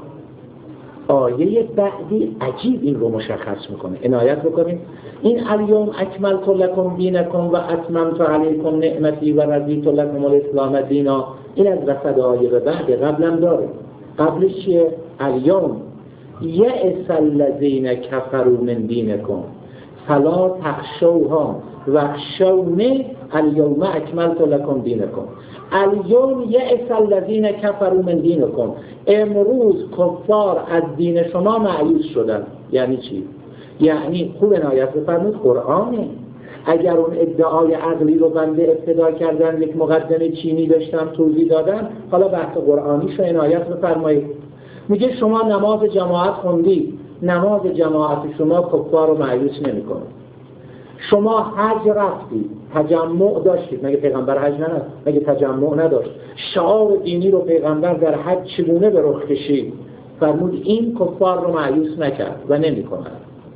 آیه بعدی عجیب این رو مشخص میکنه. عنایت بکنید. این الیوم اکملت لکم دینکم و اتممت علیکم نعمتی و رضیت لکم الاسلام دینا. این از رصد آیه به بعد، قبلم داره. قبلش چیه؟ الیوم یئس الذین کفروا من دینکم فلا تخشوهم واخشونی الیوم اکملت لکم دینکم. الیوم یئس الذین کفروا من دینکم. امروز کفار از دین شما مایوس شدن. یعنی چی؟ یعنی خوب عنایت بفرمایید قرآنه. اگر اون ادعای عقلی رو بنده ابتدا کردن، یک مقدمه چینی داشتم توضیح دادن، حالا بحث قرآنیش رو عنایت بفرمایید. میگه شما نماز جماعت خوندید، نماز جماعت شما کفار رو مایوس نمیکنه. شما حج رفتید، تجمع داشتید، مگه پیغمبر حج نداشت؟ مگه تجمع نداشت؟ شعار دینی رو پیغمبر در حج چگونه به رخ کشید؟ فرمود این کفار رو مایوس نکرد و نمیکنه.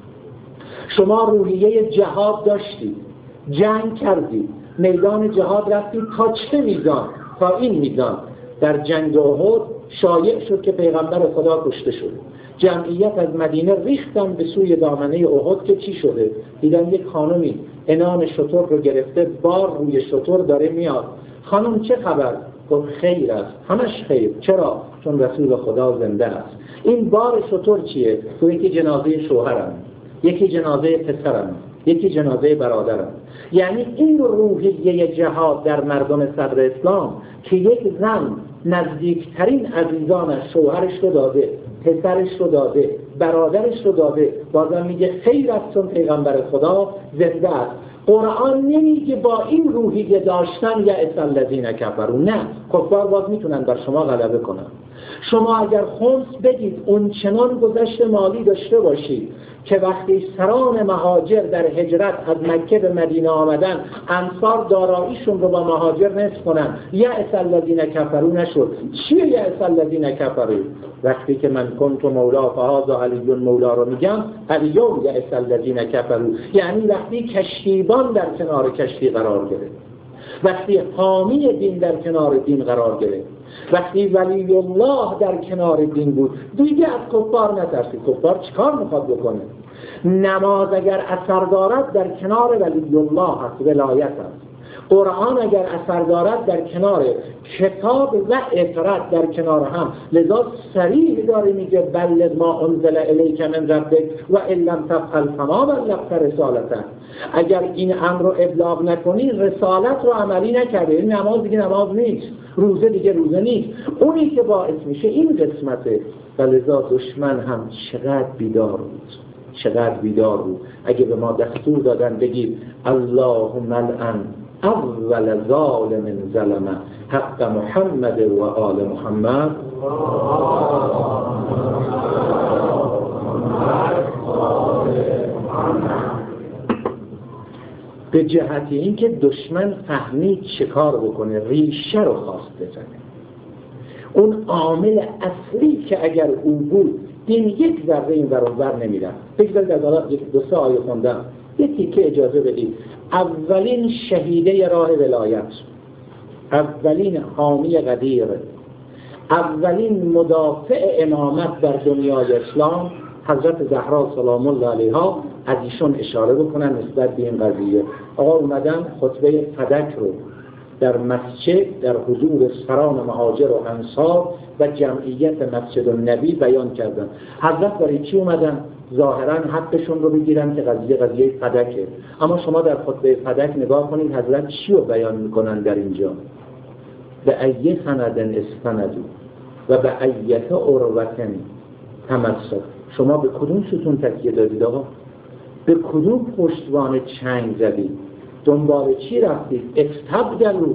شما روحیه جهاد داشتید، جنگ کردید، میدان جهاد رفتید. تا چه میزان؟ تا این میزان در جنگ احد شایع شد که پیغمبر خدا کشته شد. جمعیت از مدینه ریختن به سوی دامنه احد که چی شده؟ دیدن یک خانمی عنان شتر رو گرفته، بار روی شتر داره میاد. خانم چه خبر؟ گفت خیر است. همش خیر. چرا؟ چون رسول خدا زنده است. این بار شتر چیه؟ تو یکی جنازه شوهرم، یکی جنازه پسرم، یکی جنازه برادرم. یعنی این روحیه جهاد در مردم صدر اسلام که یک زن نزدیکترین عزیزانش، شوهرش رو داده، پسرش رو داده، برادرش رو داده، بازم میگه خیر است چون پیغمبر خدا زنده است. قرآن نمیگه با این روحیه داشتن یئس الذین کفروا. نه، کفار باز میتونن بر شما غلبه کنن. شما اگر خمس بدید، اون چنان گذشت مالی داشته باشید که وقتی سران مهاجر در هجرت از مکه به مدینه آمدن، انصار داراییشون رو با مهاجر نصف کنن، یئس الذین کفروا نشد. چیه یئس الذین کفروا؟ وقتی که من کنت مولا فهذا علی مولا رو میگم، الیوم یئس الذین کفروا، یعنی وقتی کشتیبان در کنار کشتی قرار گرفت، وقتی حامی دین در کنار دین قرار گرفت، وقتی ولی الله در کنار دین بود، دیگه از کفار نترسید. کفار چیکار میخواد بکنه؟ نماز اگر اثر دارد در کنار ولی الله هست، ولایت است. قرآن اگر اثر دارد در کنار کتاب و اطرت در کنار هم. لذا صریح داره میگه بلغ ما انزل الیک من ربک و ان لم تفعل فما بلغت رسالته. اگر این امر رو ابلاغ نکنی، رسالت رو عملی نکرده. این نماز دیگه نماز نیست، روزه دیگه روزه نیست. اونی که باعث میشه این قسمته. و لذا دشمن هم چقدر بیدار بود، چقدر بیدار بود. اگه به ما دستور دادن بگید اللهم الان اول ظالم ظلم حق محمد و آل محمد، به جهت این که دشمن فهمید چه کار بکنه، ریشه رو خواست بزنه. اون عامل اصلی که اگر او بود، دین یک ذره این ور اونور نمیرن. بگذارید از حالا دو سه آیه خوندم، یکی که اجازه بدید. اولین شهیده راه ولایت، اولین حامی قدیر، اولین مدافع امامت در دنیای اسلام، حضرت زهرا سلام الله علیها، از ایشون اشاره بکنن نسبت به این قضیه. آقا اومدن خطبه فدک رو در مسجد در حضور سران مهاجر و انصار و جمعیت مسجد النبی بیان کردن. حضرت برای چی اومدن؟ ظاهرا حقشون رو بگیرن که قضیه فدکه. اما شما در خطبه فدک نگاه کنید حضرت چی رو بیان میکنن در اینجا؟ به ایه سند استندو و به ایه عروة تمسک. شما به کدوم ستون تکیه دادید آقا؟ به کدوم پشتوان چنگ زدید؟ دنبال چی رفتید؟ استبدلوا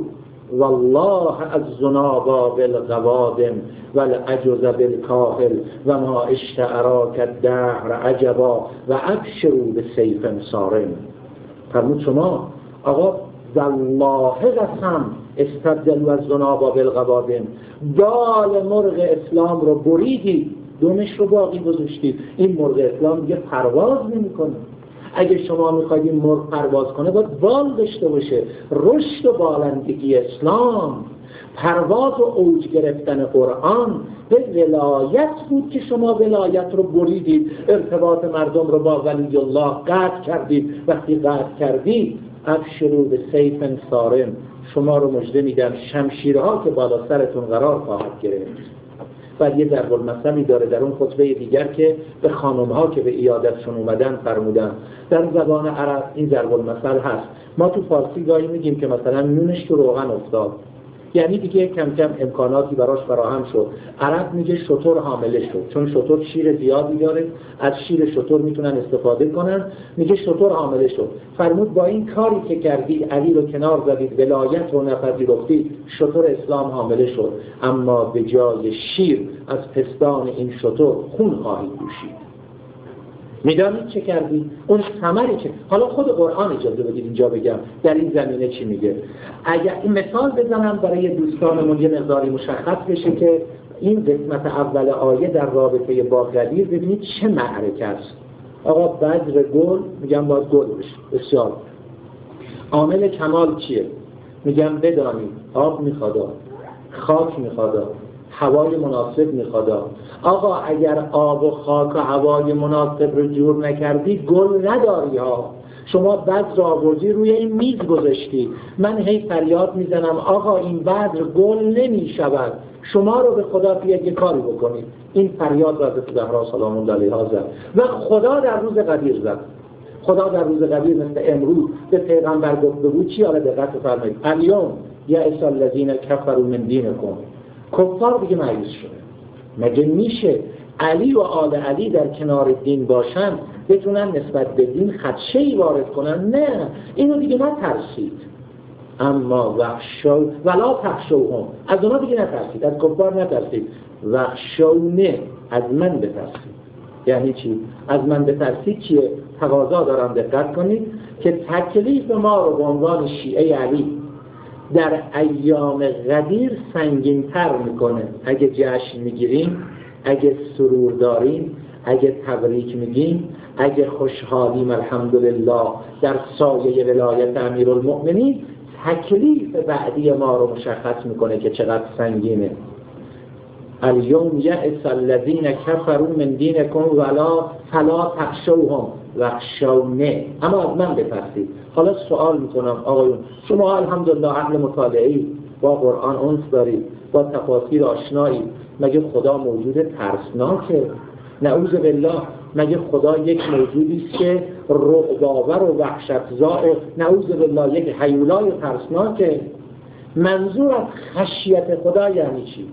والله الزنابا بالقوادم والعجز بالکاهل و ما اشتعراک الدهر عجبا و ابشروا بسیف صارم. فرمود شما آقا والله قسم استبدلوا الزنابا بالقوادم، بال مرغ اسلام رو بریدید، دومش رو باقی گذاشتید. این مرغ اسلام دیگه پرواز نمی‌کنه. اگه شما میخواید این مرغ پرواز کنه باید بال داشته باشه. رشد و بالندگی اسلام، پرواز و اوج گرفتن قرآن به ولایت بود که شما ولایت رو بریدید، ارتباط مردم رو با ولی الله قطع کردید. وقتی قطع کردید ابشروا بسیف صارم، شما رو مژده میدم شمشیرها که بالا سرتون قرار خواهد گرفت. بعد یه ضرب المثلی داره در اون خطبه دیگر که به خانم‌ها که به عیادتشون اومدن فرمودن. در زبان عرب این ضرب المثل هست. ما تو فارسی گاهی میگیم که مثلا نونش تو روغن افتاد، یعنی دیگه کم کم امکاناتی براش فراهم شد. عرب میگه شتر حامله شد، چون شتر شیر زیادی داره، از شیر شتر میتونن استفاده کنن. میگه شتر حامله شد. فرمود با این کاری که کردید علی رو کنار زدید، ولایت رو نپذیرفتید، شتر اسلام حامله شد، اما به جای شیر از پستان این شتر خون خواهید نوشید. میدانید چه کردید؟ اون ثمری که حالا خود قرآن اجازه بدید اینجا بگم در این زمینه چی میگه. اگر این مثال بزنم برای دوستانمون یه مقداری مشخص بشه که این قسمت اول آیه در رابطه با غدیر ببینید چه معرکه است. آقا بذر گل میگم باید گل بشه، بسیار عامل کمال چیه؟ میگم بدانید آب میخواد، خاک میخواد، هوای مناسب میخواد. آقا اگر آب و خاک و هوای مناسب رو جور نکردی گل نداری ها. شما بذر آوردی روی این میز گذاشتی، من هی فریاد میزنم آقا این بذر گل نمیشود، شما رو به خدا بیاد یه کاری بکنید. این فریاد را حضرت زهرا سلام الله علیها زد و خدا در روز غدیر زد. خدا در روز غدیر مثل امروز به پیغمبر گفته بود چی؟ حالا دقت بفرمایید. الیوم یئس الذین کفروا من دینکم. کفار دیگه مایوس شده. مگه میشه علی و آل علی در کنار دین باشن بتونن نسبت به دین خدشه‌ای وارد کنن؟ نه، اینو دیگه نترسید. اما وخشو ولا تخشوهم، از اونا دیگه نترسید، از کفار نترسید. وخشونه، از من بترسید. یعنی چی؟ از من بترسید چیه؟ تقاضا دارم دقت کنید که تکلیف ما رو به عنوان شیعه علی در ایام غدیر سنگین‌تر میکنه. اگه جشن میگیریم، اگه سرور داریم، اگه تبریک میگیم، اگه خوشحالیم الحمدلله در سایه ولایت امیرالمؤمنین، تکلیف بعدی ما رو مشخص میکنه که چقدر سنگینه. الیوم یئس الذین کفروا من دینکم فلا تخشوهم واخشونی، اما از من بترسید. حالا سوال میکنم آقایون، شما الحمدلله اهل مطالعه‌ای، با قرآن انس دارید، با تفاسیر آشنایی، مگه خدا موجود ترسناکه؟ نعوذ بالله. مگه خدا یک موجودی است که رعب‌آور و وحشت‌زا، نعوذ بالله یک هیولای ترسناکه؟ منظور از خشیت خدا یعنی چی؟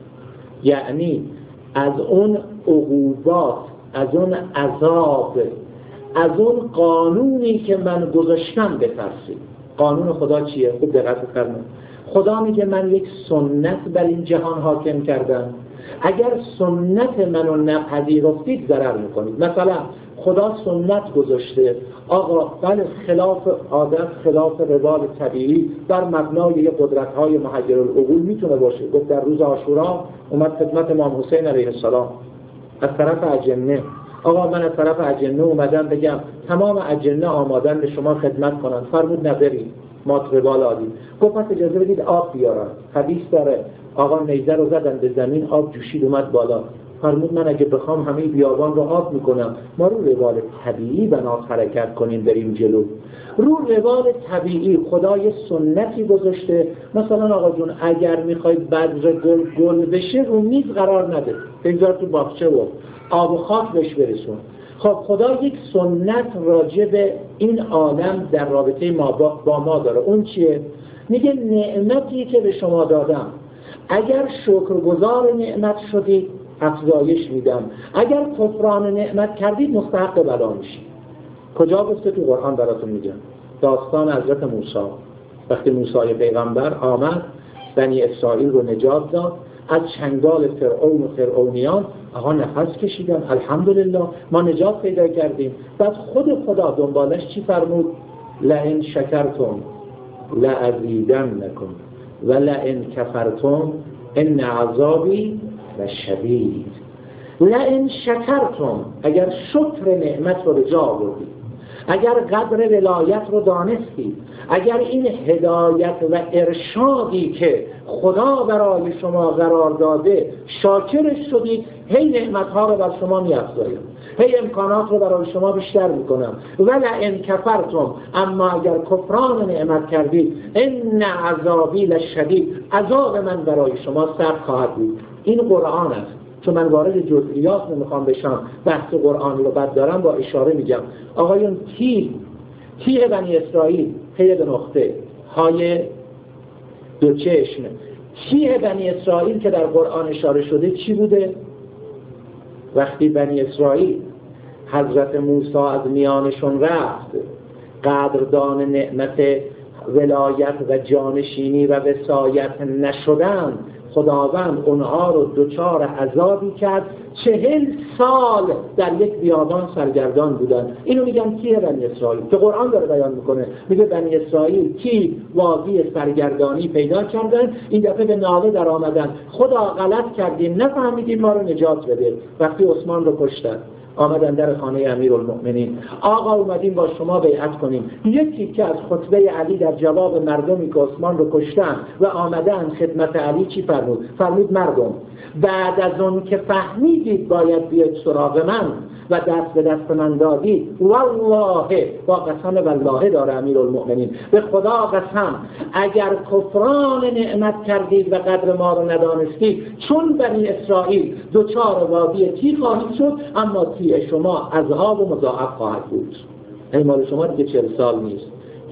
یعنی از اون عقوبات، از اون عذاب، از اون قانونی که من گذاشتم بترسید. قانون خدا چیه؟ خوب دقت بفرمایید. خدا میگه من یک سنت بر این جهان حاکم کردم، اگر سنت منو نپذیرفتید ضرر میکنید. مثلا خدا سنت گذاشته آقا بله خلاف عادت، خلاف روال طبیعی، بر مبنای قدرت‌های محجرالعقول میتونه باشه. گفت در روز عاشورا اومد خدمت امام حسین علیه السلام از طرف اجنه، آقا من از طرف اجنه اومدم بگم تمام اجنه آمادن به شما خدمت کنن. فرمود نبرید، ما روال عادی. گفت پس اجازه بدید آب بیارن، حدیث داره. آقا نیزه رو زدن به زمین، آب جوشید اومد بالا. فرمود من اگه بخوام همه بیابان رو آب میکنم. ما رو روال طبیعی بنا حرکت کنیم بریم جلو. رو روال طبیعی خدای سنتی گذاشته. مثلا آقا جون اگر میخواید بذر گل بشه رو میز قرار نده، بگذار تو باغچه و آب و خاک بهش برسون. خب خدا یک سنت راجع به این عالم در رابطه ما با ما داره. اون چیه؟ میگه نعمتی که به شما دادم اگر شکرگزار نعمت شدید افزایش میدم، اگر کفران نعمت کردید مستحق بلا میشید. کجا گفته؟ تو قرآن براتون میگم. داستان حضرت موسی، وقتی موسی پیغمبر آمد بنی اسرائیل رو نجات داد از چنگال فرعون و فرعونیان، آقا نفس کشیدن الحمدلله ما نجات پیدا کردیم. بعد خدا دنبالش چی فرمود؟ لئن شکرتم لازیدنکم و لئن کفرتم ان عذابی لشدید. لئن شکرتم، اگر شکر نعمت رو به جا آوردید، اگر قدر ولایت رو دانستید، اگر این هدایت و ارشادی که خدا برای شما قرار داده شاکرش شدید، هی نعمتها رو بر شما می‌افزایم، هی امکانات رو برای شما بیشتر میکنم. ولئن کفرتم، اما اگر کفران نعمت کردید، ان عذابی لشدید، عذاب من برای شما سخت خواهد بود. این قرآن است. چون من وارد جزئیات نمیخوام بشم، بحث قرآن رو بعد دارم با اشاره میگم. آقایون تیه بنی اسرائیل، پی به نقطه، های دو چشم، تیه بنی اسرائیل که در قرآن اشاره شده چی بوده؟ وقتی بنی اسرائیل حضرت موسی از میانشون رفت، قدردان نعمت ولایت و جانشینی و وصایت نشدن، خداوند اونها رو دچار عذابی کرد. 40 سال در یک بیابان سرگردان بودن. اینو میگن کیه؟ بنی اسرائیل، که قرآن داره بیان میکنه. میگه بنی اسرائیل کی وادی سرگردانی پیدا کردن، این دفعه به ناله در آمدن، خدا غلط کردیم نفهمیدیم ما رو نجات بده. وقتی عثمان رو کشتن آمدن در خانه امیرالمؤمنین، آقا اومدیم با شما بیعت کنیم. یکی که از خطبه علی در جواب مردمی که عثمان رو کشتن و آمدن خدمت علی چی فرمود مردم بعد از اون که فهمیدید باید بیاید سراغ من و دست به دست من دادید، والله، با قسم والله داره امیرالمؤمنین، به خدا قسم اگر کفران نعمت کردید و قدر ما رو ندانستید، چون بنی اسرائیل دوچار وادی تی خواهید شد، اما تی شما عذاب و مضاعف خواهد بود. این مال شما دیگه 40 سال نیست،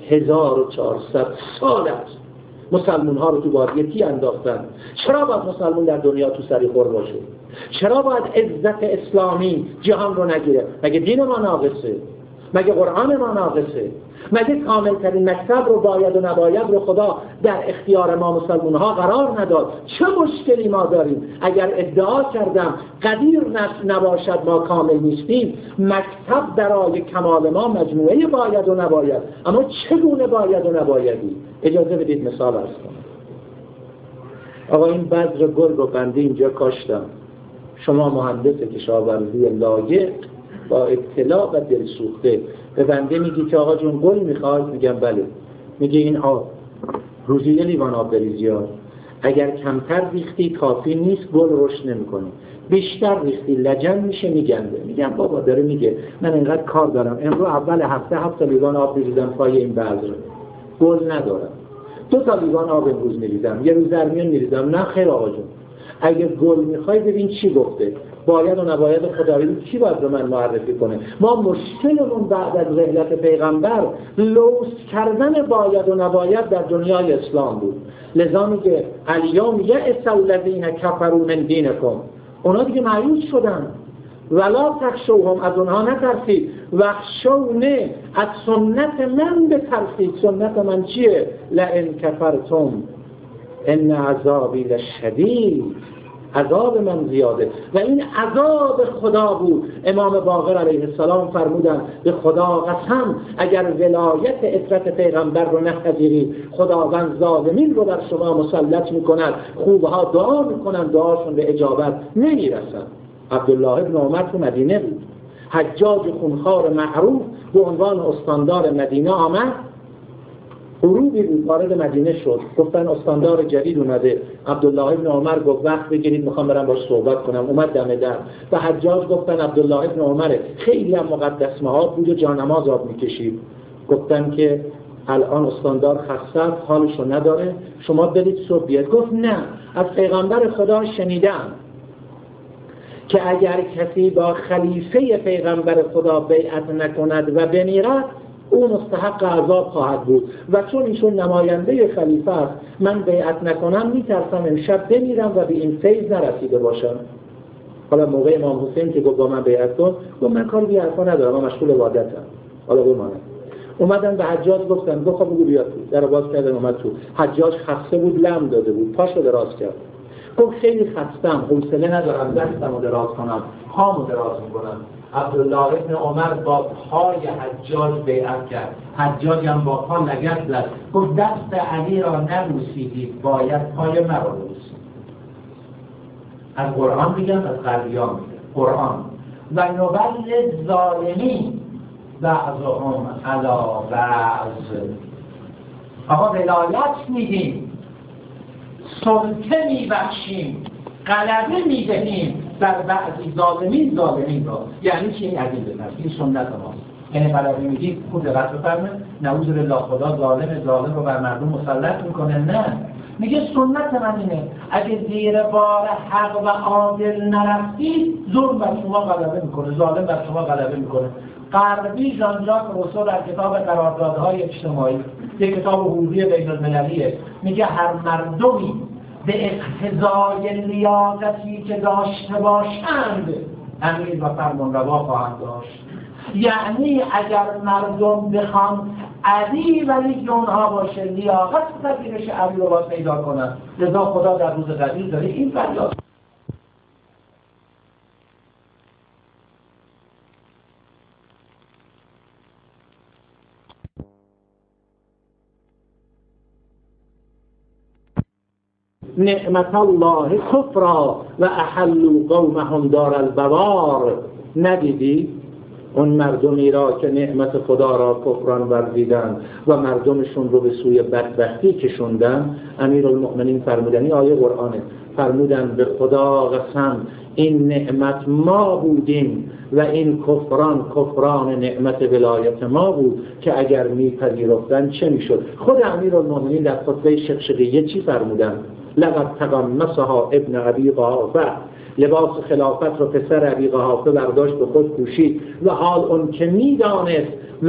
1400 سال است. مسلمون ها رو تو وادی تی انداختن. چرا باید مسلمون در دنیا تو سری خور باشه؟ چرا باید عزت اسلامی جهان رو نگیره؟ مگه دین ما ناقصه؟ مگه قرآن ما ناقصه؟ مگه کامل ترین مکتب رو باید و نباید رو خدا در اختیار ما مسلمون ها قرار نداد؟ چه مشکلی ما داریم؟ اگر ادعا کردم قدیر نباشد ما کامل نیستیم، مکتب برای کمال ما مجموعه باید و نباید، اما چگونه باید و نبایدی؟ اجازه بدید مثال عرض کنم. آقا این بذر گل رو بنده اینجا کاشتم، شما مهندس کشاورزی لایق با اطلاع و دلسوخته به بنده میگی که آقا جون گل میخوای؟ میگم بله. میگه این آب روزی 1 لیوان آب بریزی ها. اگر کمتر ریختی کافی نیست، گل رشد نمیکنه. بیشتر ریختی لجن میشه میگنده. میگم بابا داره میگه من اینقدر کار دارم، امروز اول هفته 7 لیوان آب بریزم پای این بذر، گل ندارم. 2 لیوان آب امروز میریزم، یه روز درمیان میریزم. نه خیر آقا جون، اگه گل میخوای ببین چی گفته، باید و نباید خدایی کی باید به من معرفی کنه. ما مشکلمون بعد از رحلت پیغمبر لوس کردن باید و نباید در دنیای اسلام بود. لذا میگه الیوم یئس الذین کفروا من دینکم، اونا دیگه مایوس شدن. ولا تخشوهم، از اونها نترسید. وخشونه، از سنت من بترسید. سنت من چیه؟ لئن کفرتم ان عذابی لشدید، عذاب من زیاده. و این عذاب خدا بود. امام باقر علیه السلام فرمودن به خدا قسم اگر ولایت عترت پیغمبر رو نپذیرید، خداوند ظالمین رو بر شما مسلط میکند. خوبها دعا میکنن، دعاشون به اجابت نمیرسن. عبدالله ابن عمر تو مدینه بود، حجاج خونخوار معروف به عنوان استاندار مدینه آمد، غروبی بود وارد مدینه شد، گفتن استاندار جدید اومده. عبدالله ابن عمر گفت وقت بگیرید میخوام برم باش صحبت کنم. اومد دم در و حجاج گفتن عبدالله ابن عمر خیلی هم مقدس مآب بود و جانماز آب میکشید. گفتن که الان استاندار خسته حالشو نداره، شما برید صبح بیاد. گفت نه، از پیغمبر خدا شنیدم که اگر کسی با خلیفه پیغمبر خدا بیعت نکند و بمیرد او مستحق عذاب خواهد بود و چون ایشون نماینده خلیفه است من بیعت نکنم میترسم امشب بمیرم و به این فیض نرسیده باشم. حالا موقع امام حسین که گفت با من بیعت کن، گفت من کاری به حرفا ندارم، من مشغول عبادتم. حالا بمانم. اومدن به حجاج گفتن خب بگو بیاد تو. در باز کردن اومد تو. حجاج خسته بود، لم داده بود، پاشو دراز کرد. گفت خیلی خستم، حوصله ندارم دستمو دراز کنم، پامو دراز میکنم. عبدالله ابن عمر با پای حجاج بیعت کرد. حجاج هم با پا لگد زد. گفت دست علی را نبوسیدید، باید پای مرا ببوسید. از قرآن میگم، از غربیان میگم. قرآن و نبل ظالمین بعضهم علی بعض. آقا ولایت میدیم، سلطه میبخشیم، غلبه میدهیم بر بعضی ظالمین را. یعنی چی؟ این عدیل بزن، این سنت ماست. یعنی غلبه میدید، خود دقت بفرمایید، نعوذ بالله خدا ظالم رو بر مردم مسلط میکنه؟ نه، میگه سنت من اینه اگه زیر بار حق و عادل نرفتید ظلم بر شما غلبه میکنه، ظالم بر شما غلبه میکنه. غربی ژان ژاک روسو در کتاب قراردادهای اجتماعی، یک کتاب حقوقی بین المللیه، میگه هر مردمی به اقتضای لیاقتی که داشته باشند امیر و فرمانروا خواهند داشت. یعنی اگر مردم بخوان علی ولی اونها باشه، لیاقت پذیرش علی رو باید پیدا کنند. لذا خدا در روز قدیر داره این فریاد. نعمت الله کفرا و احلوا قومهم دار البوار. ندیدی اون مردمی را که نعمت خدا را کفران ورزیدن و مردمشون رو به سوی بدبختی کشوندن؟ امیرالمؤمنین فرمودن، آیه قرآنه، فرمودن به خدا قسم این نعمت ما بودیم و این کفران نعمت ولایت ما بود که اگر میپذیرفتن چه میشد؟ خود امیرالمؤمنین در خطبه شقشقیه چی فرمودن؟ لقد تقمصها ابن ابی قحافه، لباس خلافت رو پسر ابی قحافه برداشت به خود پوشید و حال اون که میدانست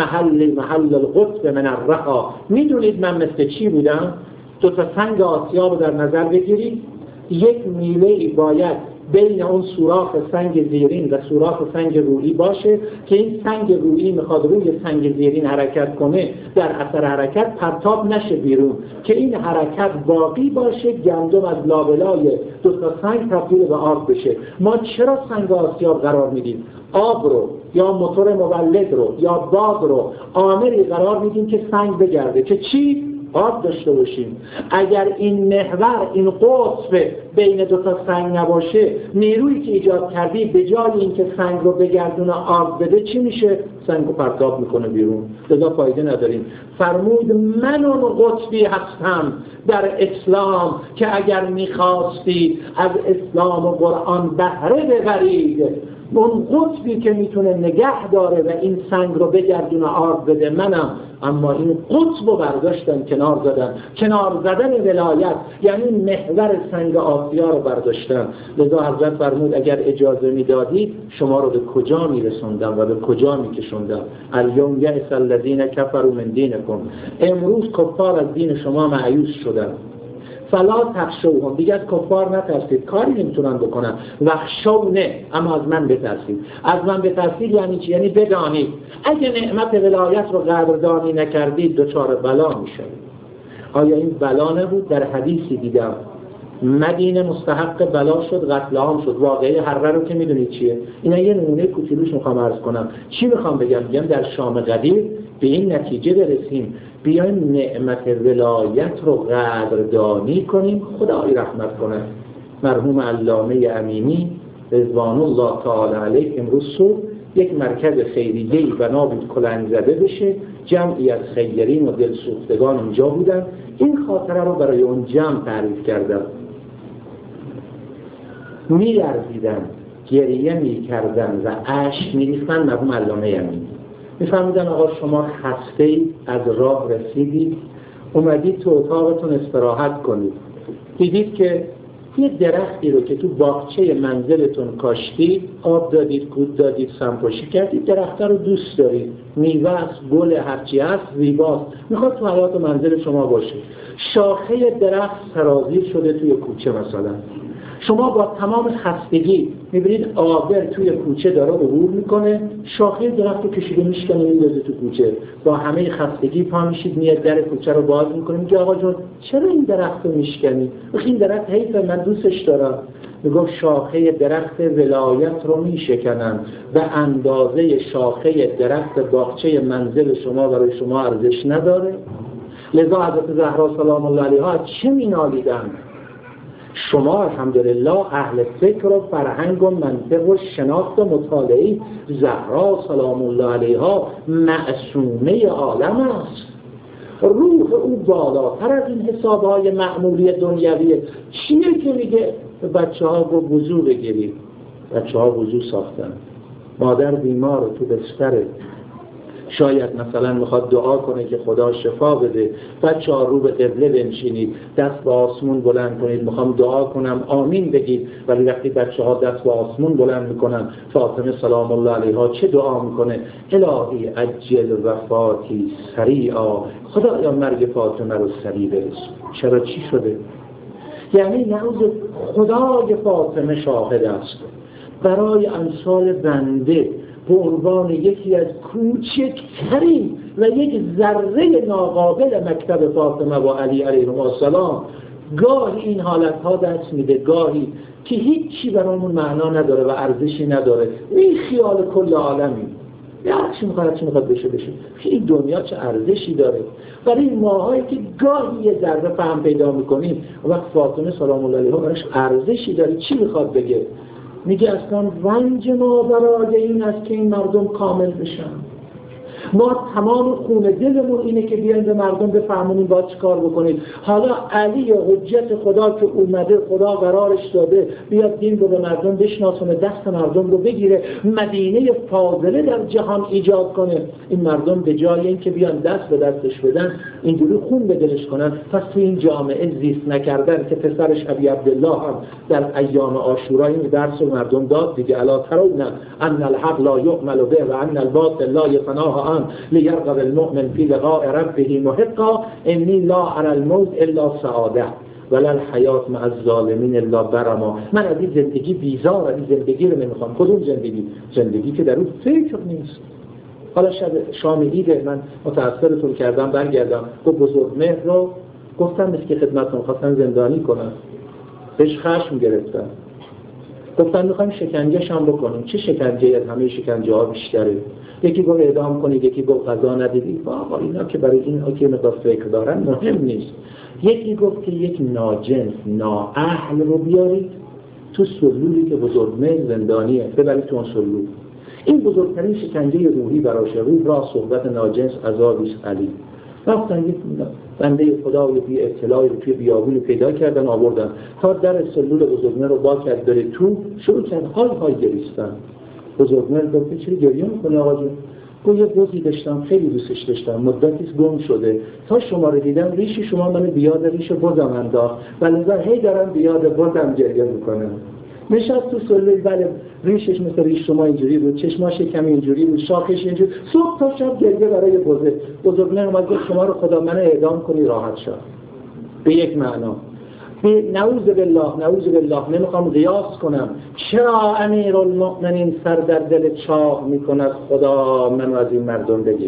محل القطب من الرخا. میدونید من مثل چی بودم؟ دو تا سنگ آسیاب رو در نظر بگیرید، یک میله باید بین اون سوراخ سنگ زیرین و سوراخ سنگ رویی باشه که این سنگ رویی میخواد روی سنگ زیرین حرکت کنه، در اثر حرکت پرتاب نشه بیرون، که این حرکت باقی باشه، گندم از لابلای دو تا سنگ تبدیل به آب بشه. ما چرا سنگ آسیاب قرار میدیم؟ آب رو یا موتور مولد رو یا باد رو عاملی قرار میدیم که سنگ بگرده، که چی؟ آب داشته باشیم. اگر این محور، این قطب بین دو تا سنگ نباشه، نیرویی که ایجاد کردی به جای اینکه سنگ رو بگردونه آب بده، چی میشه؟ سنگ رو پرتاب میکنه بیرون، لذا فایده نداریم. فرمود من اون قطبی هستم در اسلام که اگر میخواستی از اسلام و قرآن بهره ببرید، اون قطبی که میتونه نگه داره و این سنگ رو بگردونه آب بده منم. اما این قطب رو برداشتن کنار زدن ولایت، یعنی محور سنگ آسیا رو برداشتن. لذا حضرت فرمود اگر اجازه میدادید شما رو به کجا میرسوندم و به کجا میکشوندم؟ الیوم یئس الذین کفروا من دینکم، امروز کفار از دین شما مایوس شدن. فلا تخشوهم، دیگه از کفار نترسید، کاری نمیتونن بکنن. وخشونه، اما از من بترسید. از من بترسید یعنی چی؟ یعنی بدانید اگه نعمت ولایت رو قدردانی نکردید دچار بلا میشید. آیا این بلا نبود؟ در حدیثی دیدم مدینه مستحق بلا شد، قتل عام شد. واقعه حره رو که میدونید چیه؟ اینا یه نمونه کوچولوش میخوام عرض کنم. چی میخوام بگم در شام قدیر به این نتیجه برسیم بیایم نعمت ولایت رو قدردانی کنیم. خدای رحمت کنه. مرحوم علامه امینی رضوان الله تعالی علیه امروز صبح یک مرکز خیریه‌ای بنا بود کلنگ زده بشه، جمعی از خیرین و دلسوختگان اونجا بودن. این خاطره رو برای اون جمع تعریف کردم. می‌لرزیدن، گریه می‌کردن و اشک می‌ریختن. مرحوم علامه یمینی می‌فرمودن آقا شما خسته‌اید، از راه رسیدید، اومدید تو اتاقتون استراحت کنید، دیدید که یه درختی رو که تو باغچه منزلتون کاشتید، آب دادید، کود دادید، سمپاشی کردید، درخت رو دوست دارید، میوه است، گل، هرچی هست، زیباست، میخواد تو حیات منزل شما باشه. شاخه درخت سرازیر شده توی کوچه مثلا. شما با تمام خستگی میبینید آبر توی کوچه داره عبور میکنه، شاخه درخت رو کشیده میشکنه میندازه تو کوچه. با همه خستگی پا میشید، میاد در کوچه رو باز میکنه، میگه آقا جون چرا این درخت رو میشکنی؟ این درخت حیفه، من دوستش دارم. میگه شاخه درخت ولایت رو میشکنن و اندازه شاخه درخت باغچه منزل شما برای شما ارزش نداره. لذا حضرت زهرا سلام الله علیها چه مینالیدن؟ شما الحمدلله اهل فکر و فرهنگ و منطق و شناخت و مطالعه. زهرا سلام الله علیها معصومه عالم است، روح او بالاتر از این حسابهای معمولی دنیویه. چیه که میگه بچه ها رو وضو بگیرید؟ بچه ها وضو ساختن، مادر بیمار تو بستره، شاید مثلا میخواد دعا کنه که خدا شفا بده، بچه ها رو به قبله بنشینید، دست به آسمون بلند کنید، میخوام دعا کنم آمین بگید. ولی وقتی بچه ها دست به آسمون بلند میکنن، فاطمه سلام الله علیها چه دعا میکنه؟ الهی عجل وفاتی سریعا، خدایا مرگ فاطمه رو سریع برسون. چرا چی شده؟ یعنی نعوذ خدای فاطمه شاهد است برای امثال بنده به عنوان یکی از کوچکترین و یک ذره ناقابل مکتب فاطمه و علی علیهم السلام گاهی این حالتها دست میده، گاهی که هیچی برامون معنا نداره و ارزشی نداره. این خیال کل عالمی، چی میخواد بشه. این دنیا چه ارزشی داره برای ماهایی که گاهی یه ذره فهم پیدا میکنیم. وقت فاطمه سلام الله علیها براش ارزشی داره. چی میخواد بگه؟ میگه اصلا رنج ما برای این است که این مردم کامل بشن. ما تمام خون دلمون اینه که بیاین به مردم بفهمونیم باید چی کار بکنید. حالا علی حجت خدا که اومده، خدا قرارش داده بیاد دین رو به مردم بشناسونه، دست مردم رو بگیره، مدینه فاضله در جهان ایجاد کنه. این مردم به جای این که بیان دست به دستش بدن، اینجوری خون به دلش کنن. پس تو این جامعه زیست نکردن که پسرش ابی عبدالله هم در ایام عاشورا این درس رو مردم داد دیگه. الا ترون ان الحق لا یعمل به و ان الباطل لا یتناهى لیرغب المؤمن فی لقاء ربه محقا انی لا اری الموت الا سعاده ولا الحیات مع الظالمین الا برما. من از این زندگی بیزار، از این زندگی رو نمیخوام. کدوم زندگی که در اون فکر نیست. حالا شام عید من متأثرتون کردم، برگردم تو بزرگمهر رو گفتم مثل که خدمتتون خواستن زندانی کنن، بهش خشم گرفتن، گفتن میخوایم شکنجهش هم بکنیم. چه شکنجه؟ از همه شکنجه ها بیشتره. یکی گفت اعدام کنید، یکی گفت قضا ندیدید. آقا اینا که برای اینها که مقدار فکر دارن مهم نیست. یکی گفت که یک ناجنس نااهل رو بیارید تو سلولی که بزرگمهر زندانیه، ببرید تو اون سلول. این بزرگترین شکنجه روحی براشه. روح را صحبت ناجنس عذابیست علی. رفتن یک بنده خدای بی اطلاعی رو توی بیابونی پیدا کردن، آوردن تا در سلول بزرگمهر رو با کرد، بره تو، شروع کرد های گریستن. بزرگمهر گفت چرا گریه میکنی آقا جون؟ گفت یه بزی داشتم خیلی دوستش داشتم، مدتیست گم شده، تا شما رو دیدم ریش شما منو بیاد ریش بزم انداخت و لذا هی دارم بیاد بزم گریه میکنم. نشست تو سلول، بله ریشش مثل ریش شما اینجوری بود، چشماش کمی اینجوری بود، شاخش اینجوری، صبح تا شب گریه برای بزه. بزرگمهر اومد گفت شما رو خدا منو اعدام کنی راحت شد. به یک معنا نعوذ بالله نمیخوام قیاس کنم. چرا امیرالمؤمنین سر در دل چاه میکند خدا منو از این مردم بگیر،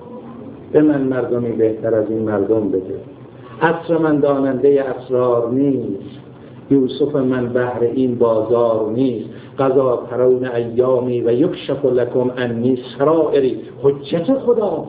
به من مردمی بهتر از این مردم بده. عصر من داننده اسرار نیست، یوسف من بهر این بازار نیست. قضا ترون ایامی و یکشف لکم انی سرائری. حجت خدا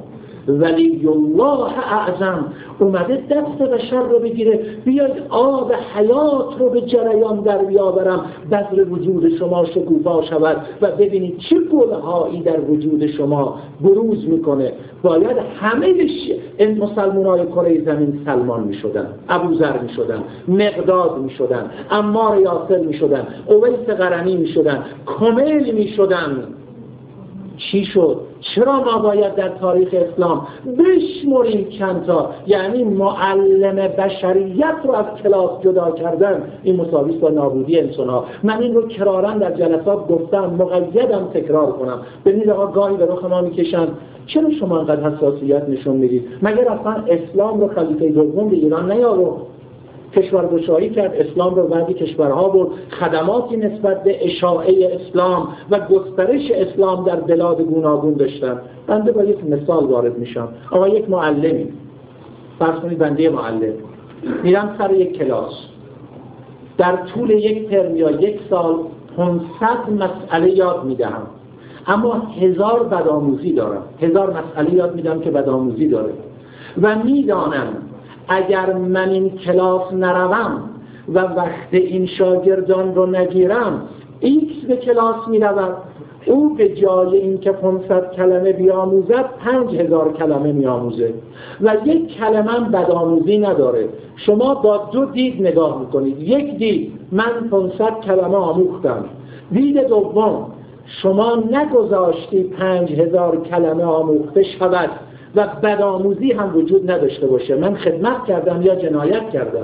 ولی الله اعظم اومده دست بشر رو بگیره، بیاید آب حیات رو به جریان در بیاورم، بذر وجود شما شکوفا شود و ببینید چه گلهایی در وجود شما بروز میکنه. باید همه این مسلمانای کره زمین سلمان میشدن، ابوذر میشدن، مقداد میشدن، عمار یاسر میشدن، اویس قرنی میشدن، کمیل میشدن. چی شد؟ چرا ما باید در تاریخ اسلام بشمریم چند تا؟ یعنی معلم بشریت رو از کلاس جدا کردن، این مساوی است با نابودی انسان‌ها. من این رو کرارا در جلسات گفتم، مقیدم تکرار کنم. ببینید آقا گاهی به رخ ما میکشن، چرا شما انقدر حساسیت نشون میدید؟ مگر اصلا اسلام رو خلیفه دوم به ایران نیاورد؟ کشورگشایی کرد، اسلام رو بعضی کشورها برد، خدماتی نسبت به اشاعه اسلام و گسترش اسلام در بلاد گوناگون داشتن. بنده با یک مثال وارد میشم. آقا یک معلمی، فرض کنید بنده معلم، میرم سر یک کلاس، در طول یک ترم یا یک سال 500 مسئله یاد میدهم، اما 1000 بدآموزی دارم. 1000 مسئله یاد میدم که بدآموزی داره و میدانم اگر من این کلاس نروم و وقت این شاگردان رو نگیرم، ایکس به کلاس میرود، او به جای اینکه 500 کلمه بیاموزد 5000 کلمه میاموزه و یک کلمه بدآموزی نداره. شما با دو دید نگاه میکنید. یک دید، من 500 کلمه آموختم. دید دوم، شما نگذاشتی 5000 کلمه آموخته شود و بدآموزی هم وجود نداشته باشه. من خدمت کردم یا جنایت کردم؟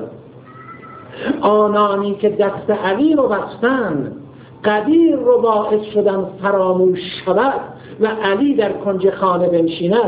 آنانی که دست علی رو بستن، قدیر رو باعث شدن فراموش شود و علی در کنج خانه بنشیند،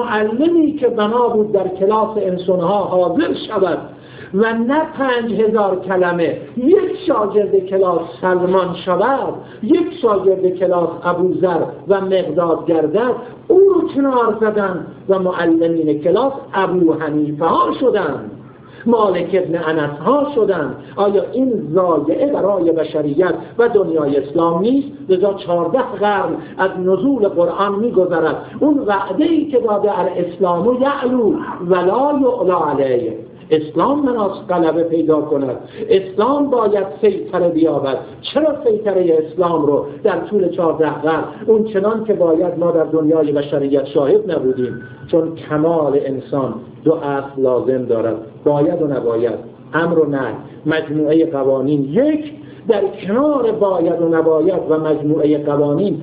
معلمی که بنا بود در کلاس انسانها حاضر شود و نه 5000 کلمه، یک شاگرد کلاس سلمان شود، یک شاگرد کلاس ابوذر و مقداد گردد، او رو کنار زدن و معلمین کلاس ابو حنیفه ها شدن، مالک ابن انس ها شدن. آیا این ضایعه برای بشریت و دنیای اسلام نیست؟ لذا 14 قرن از نزول قرآن می‌گذرد. اون وعده‌ای که داده الاسلام یعلو ولا یعلا علیه، اسلام مناس غلبه پیدا کند، اسلام باید سیطره بیابد. چرا سیطره اسلام رو در طول 14 قرن اون چنان که باید ما در دنیای بشریت شاهد نبودیم؟ چون کمال انسان دو اصل لازم دارد، باید و نباید، امر و نهی، مجموعه قوانین. یک، در کنار باید و نباید و مجموعه قوانین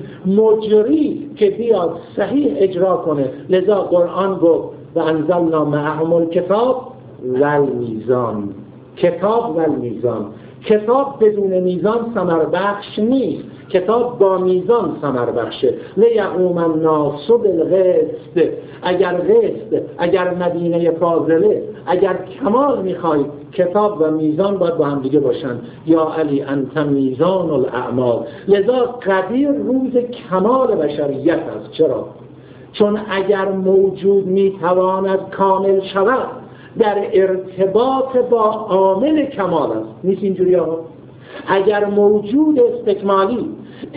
مجری که بیاد صحیح اجرا کنه. لذا قرآن گفت و انزلنا معهم الکتاب و میزان. کتاب و میزان. کتاب بدون میزان ثمر بخش نیست، کتاب با میزان ثمر بخشه. لیقوم الناس بالقسط. اگر قسط، اگر مدینه فاضله، اگر کمال میخواید، کتاب و میزان باید با هم دیگه باشن. یا علی انت میزان الاعمال. لذا قدیر روز کمال بشریت است. چرا؟ چون اگر موجود میتواند کامل شود، در ارتباط با عامل کمال است. نیست اینجوری آقا؟ اگر موجود استکمالی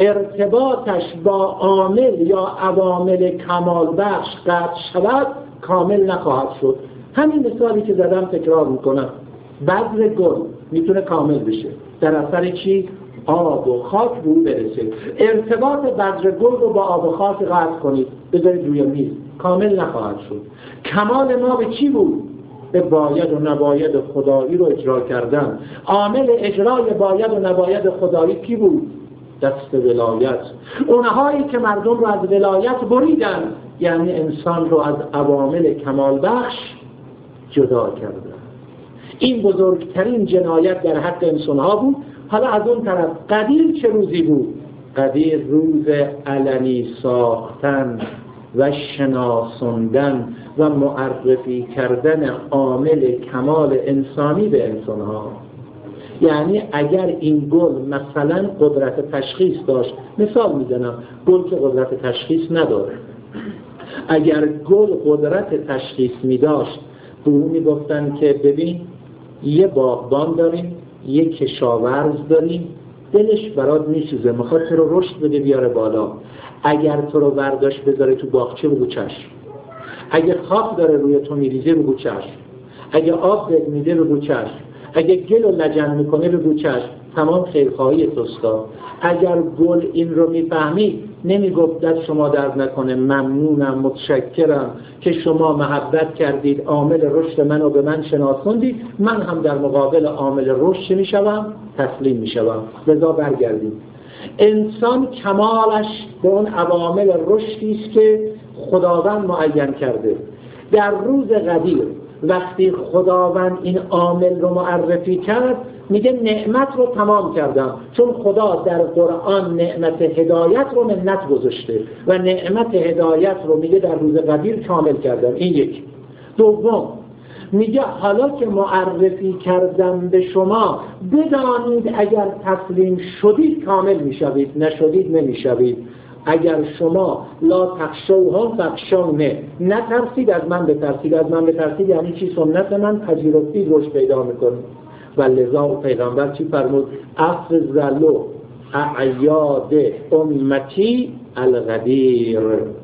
ارتباطش با عامل یا عوامل کمال بخش قطع شود، کامل نخواهد شد. همین مثالی که زدم تکرار میکنم. بذر گل میتونه کامل بشه در اثر چی؟ آب و خاک رو برسه. ارتباط بذر گل رو با آب و خاک قطع کنید، بذارید روی میز، کامل نخواهد شد. کمال ما به چی بود؟ به باید و نباید خدایی رو اجرا کردن. عامل اجرای باید و نباید خدایی کی بود؟ دست ولایت. اونهایی که مردم رو از ولایت بریدن، یعنی انسان رو از عوامل کمال بخش جدا کردن. این بزرگترین جنایت در حق انسانها بود. حالا از اون طرف قدیر چه روزی بود؟ قدیر روز علنی ساختن و شناساندن و معرفی کردن عامل کمال انسانی به انسانها. یعنی اگر این گل مثلا قدرت تشخیص داشت، مثال میزنم، گل که قدرت تشخیص نداره، اگر گل قدرت تشخیص میداشت، به اون میگفتن که ببین یه باغبان داریم، یه کشاورز داریم، دلش برات میسوزه، میخواد تو رو رشد بده بیاره بالا. اگر تو رو برداشت بذاره تو باغچه، بگو چشم. اگه خاک داره روی تو میریزه بگو چشم، اگه آب بهت میده بگو چشم، اگه گل و لجن میکنه بگو چشم، تمام خیرخواهی توستا. اگر گل این رو میفهمید نمیگفت دست شما درد نکنه، ممنونم، متشکرم که شما محبت کردید، عامل رشد منو به من شناسوندید، من هم در مقابل عامل رشد میشوم، تسلیم میشوم. لذا برگردید. انسان کمالش به اون عوامل رشدی است که خداوند معین کرده. در روز قدیر وقتی خداوند این عامل رو معرفی کرد میگه نعمت رو تمام کردم، چون خدا در قرآن نعمت هدایت رو منت گذاشته و نعمت هدایت رو میگه در روز قدیر کامل کردم. این یک. دوم میگه حالا که معرفی کردم به شما بدانید اگر تسلیم شدید کامل میشوید، نشدید نمیشوید. اگر شما لا تخشوها فخشونه، نترسید از من بترسید. از من بترسید یعنی چی؟ سنت من پذیرفتید، رشد پیدا میکنید. و لذا پیغمبر چی فرمود؟ افضلوا اعیاد امتی الغدیر.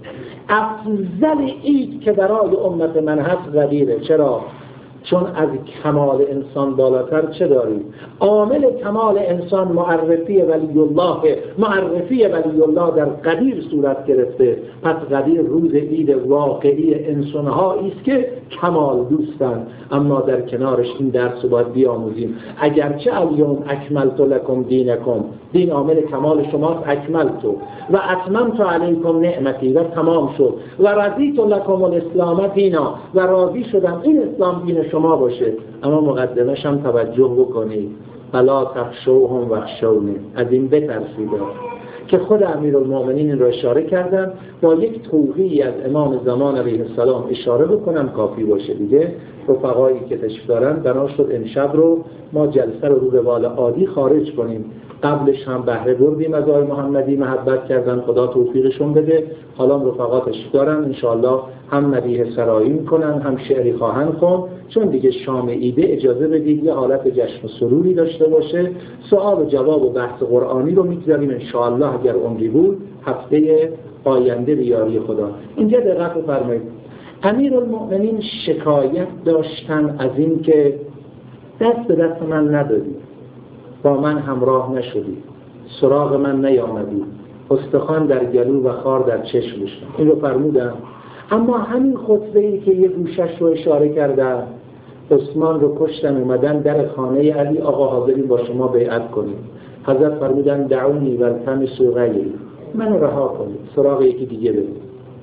افضل عید که برای امت من هست غدیره. چرا؟ چون از کمال انسان بالاتر چه داریم؟ عامل کمال انسان معرفی ولی الله، معرفی ولی الله در قدیر صورت گرفته. پس قدیر روز عید واقعی انسان‌هایی است که کمال دوستند، اما در کنارش این درس رو باید بیاموزیم. اگرچه الیوم اکملت لکم دینکم، دین عامل کمال شماست، اکملت و اتممت علیکم نعمتی و تمام شد، و رضیت لکم الاسلام دینا، و راضی شدم این اسلام دین شما باشه. اما مقدمش هم توجه بکنید، فلا تخشوهم واخشونی، از این بترسید که خود امیرالمؤمنین این را اشاره کردن. با یک توقیعی از امام زمان علیه السلام اشاره بکنم کافی باشه دیگه. رفقایی که تشریف دارن بنا شد امشب رو ما جلسه رو روال عادی خارج کنیم. قبلش هم بهره بردیم از آقای محمدی، محبت کردن، خدا توفیقشون بده. حالا رفقا تشریف دارن انشاءالله هم مدیح سرایی میکنن هم شعری خواهند خون، چون دیگه شام عیده اجازه بدید یه حالت جشن و سروری داشته باشه. سوال و جواب و بحث قرآنی رو میگذاریم انشاءالله اگر عمری بود هفته آینده به یاری خدا. اینجا دقت بفرمایید. امیرالمؤمنین شکایت داشتن از این که دست به دست من ندادی، با من همراه نشدی، سراغ من نیامدی، استخوان در گلو و خار در چشم داشتم. این رو فرمودم. اما همین خطبه‌ای که یه گوشش رو اشاره کردن، عثمان رو کشتن اومدن در خانه علی، آقا حاضرین با شما بیعت کنیم. حضرت فرمودن دعونی والتمسوا غیری، منو رها کنید، سراغ یکی دیگه برید.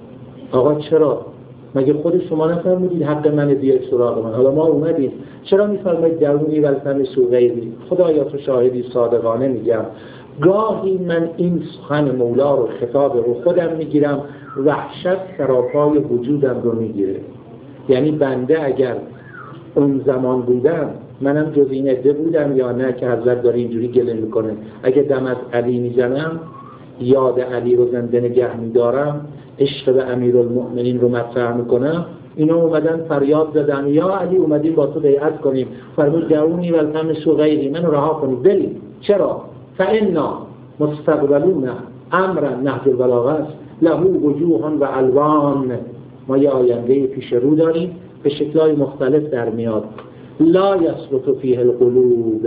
آقا چرا؟ مگه خود شما نفرمودید حق من بیاید سراغ من؟ حالا ما اومدیم، چرا میفرمایید درونی والتمسوا غیری؟ خدایا تو شاهدی، صادقانه میگم گاهی من این سخن مولا رو، خطاب رو خودم میگیرم، وحشت سراپای وجودم رو میگیره. یعنی بنده اگر اون زمان بودم، منم جز این عده بودم یا نه که حضرت داره اینجوری گله میکنه؟ اگه دم از علی میزنم، یاد علی رو زنده نگه میدارم، عشق به امیرالمؤمنین رو مطرح میکنم، اینا اومدن فریاد زدن یا علی اومدیم با تو بیعت کنیم، فرمود دعونی والتمسوا غیری، منو رها کنید برید. چرا؟ فانا مستقبلون امر نهج البلاغه له وجوه و الوان. ما یه آینده پیش رو داریم به شکل‌های مختلف در میاد. لا یثبت فیه القلوب،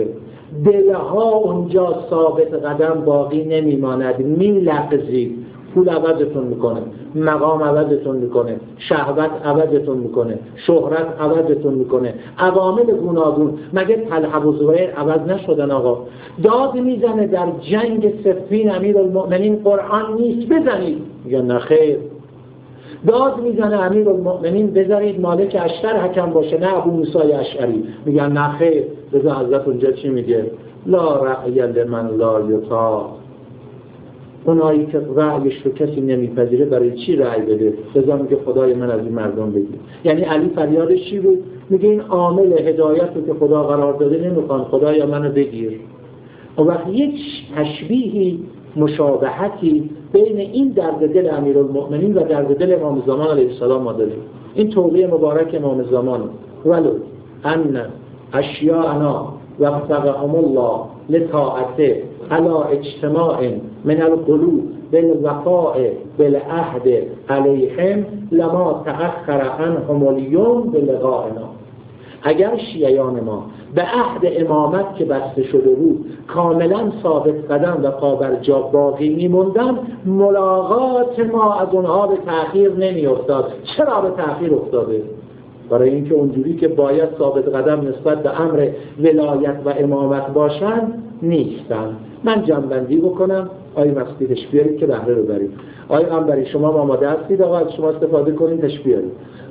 دلها اونجا ثابت قدم باقی نمیماند، میلغزید. پول عوضتون میکنه، مقام عوضتون میکنه، شهوت عوضتون میکنه، شهرت عوضتون میکنه، عوامل گوناگون. مگه طلحه و زبیر عوض نشدن؟ آقا داد میزنه در جنگ صفین امیرالمؤمنین قرآن نیست بزنید، میگن نه خیر. داد میزنه امیرالمؤمنین بذارید مالک اشتر حکم باشه، نه ابو موسی اشعری، میگن نه خیر. رضا حضرت اونجا چی میگه؟ لا رأی لمن لا یطاع، اونایی که رأیش رو کسی نمیپذیره برای چی رأی بده؟ رضا میگه خدای من از این مردم بگیر. یعنی علی فریادش چی بود؟ میگه این عامل هدایت رو که خدا قرار داده نمیخوان، خدایا منو بگیر. اون وقت یک تشبیهی، مشابهتی بین این درد دل امیرالمؤمنین و درد دل امام زمان علیه السلام ما داریم. این توقیع مبارک امام زمان، ولو ان اشیاءنا وفقهم الله لطاعته علی اجتماع من القلوب بالوفاء بالعهد علیهم لما تأخر عنهم اليوم بلقائنا. اگر شیعیان ما به عهد امامت که بسته شده بود کاملا ثابت قدم و پابرجا باقی میموندن، ملاقات ما از اونها به تأخیر نمی افتاد. چرا به تأخیر افتاده؟ برای اینکه اونجوری که باید ثابت قدم نسبت به امر ولایت و امامت باشن نیستن. من جنبندی بکنم. آقای مسعودی تشریف بیارید که بهره رو برید. آقای قنبری شما آماده هستید؟ آقا از شما استفاده کنید، تشریف بیارید.